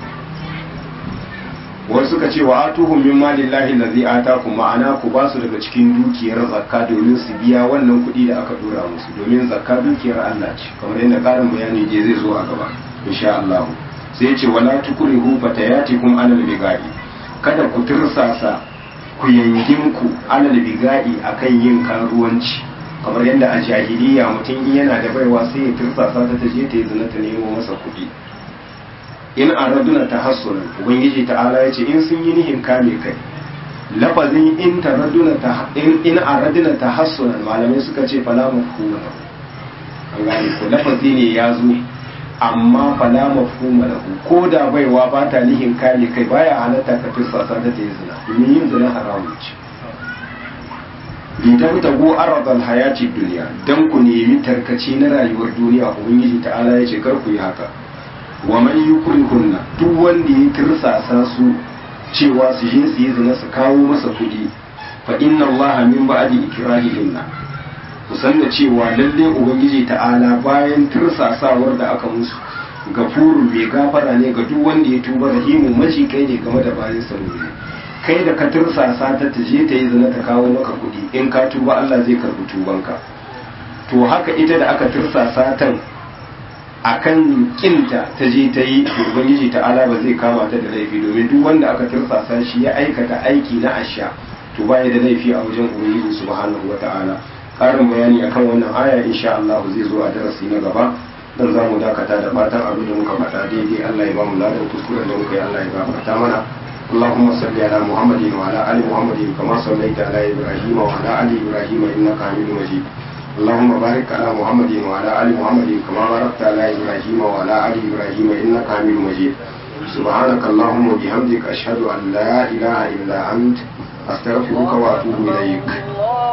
wasu suka ce wa atuhum min malillahi allazi atakum ma'ana ku ba su daga cikin dukiyar zakka domin su biya wannan kuɗi da aka dora musu domin zakka dukiyar Allah ce kamar yadda karin bayani je zai zo a gaba insha Allah sai ya ce wala tukrihu fatayatikum alal bigai kada ku tirsasa ku yankin ku alal bigai akan yin karuwanci kamar yadda a jahiliya mutum yana da baiwa sai ya tirsasa ta je ta yi zina ta nemo masa kuɗi in araduna tahassunan ubangiji ta'ala ya ce in sun yi nihin kame kai lafazin in taraduna ta in in araduna tahassunan malamai suka ce fala mafhuma an gane ko lafazi ne ya zo amma fala mafhuma lahu ko da baiwa ba ta nihin kame kai baya halatta ka tirsasa ta ta yi zina domin yin zina haramun ce lidan tago aradal hayati duniya dan ku nemi tarkace na rayuwar duniya ubangiji ta'ala ya ce kar ku yi haka wa man yukrihunna duk wanda ya tirsasa su cewa su je su yi zina su kawo masa kuɗi fa inna allaha min ba'di ikrahihinna ku san da cewa lalle ubangiji ta'ala bayan tirsasawar da aka musu gafurun mai gafara ne ga duk wanda ya tuba rahimu maji kai ne game da bayan sa ne kai da ka tirsasa ta taje ta yi zina ta kawo maka kuɗi in ka tuba Allah zai karbi tubanka to haka ita da aka tirsasa ta akan kinta ta je ta yi ubangiji ta'ala ba zai kama ta da laifi domin duk wanda aka tirsasa shi ya aikata aiki na asha to baya da laifi a wajen ubangiji subhanahu wata'ala karin bayani akan wannan aya insha Allah zai zo a darasi na gaba dan zamu dakata da fatan abin da muka faɗa daidai Allah ya ba mu ladan kuskuren da muka yi Allah ya gafarta mana اللهم صل على محمد وعلى ال محمد كما صليت على ابراهيم وعلى ال ابراهيم انك حميد مجيد اللهم بارك على محمد وعلى ال محمد كما باركت على ابراهيم وعلى ال ابراهيم انك حميد مجيد سبحانك اللهم وبحمدك اشهد ان لا اله الا انت استغفرك واتوب اليك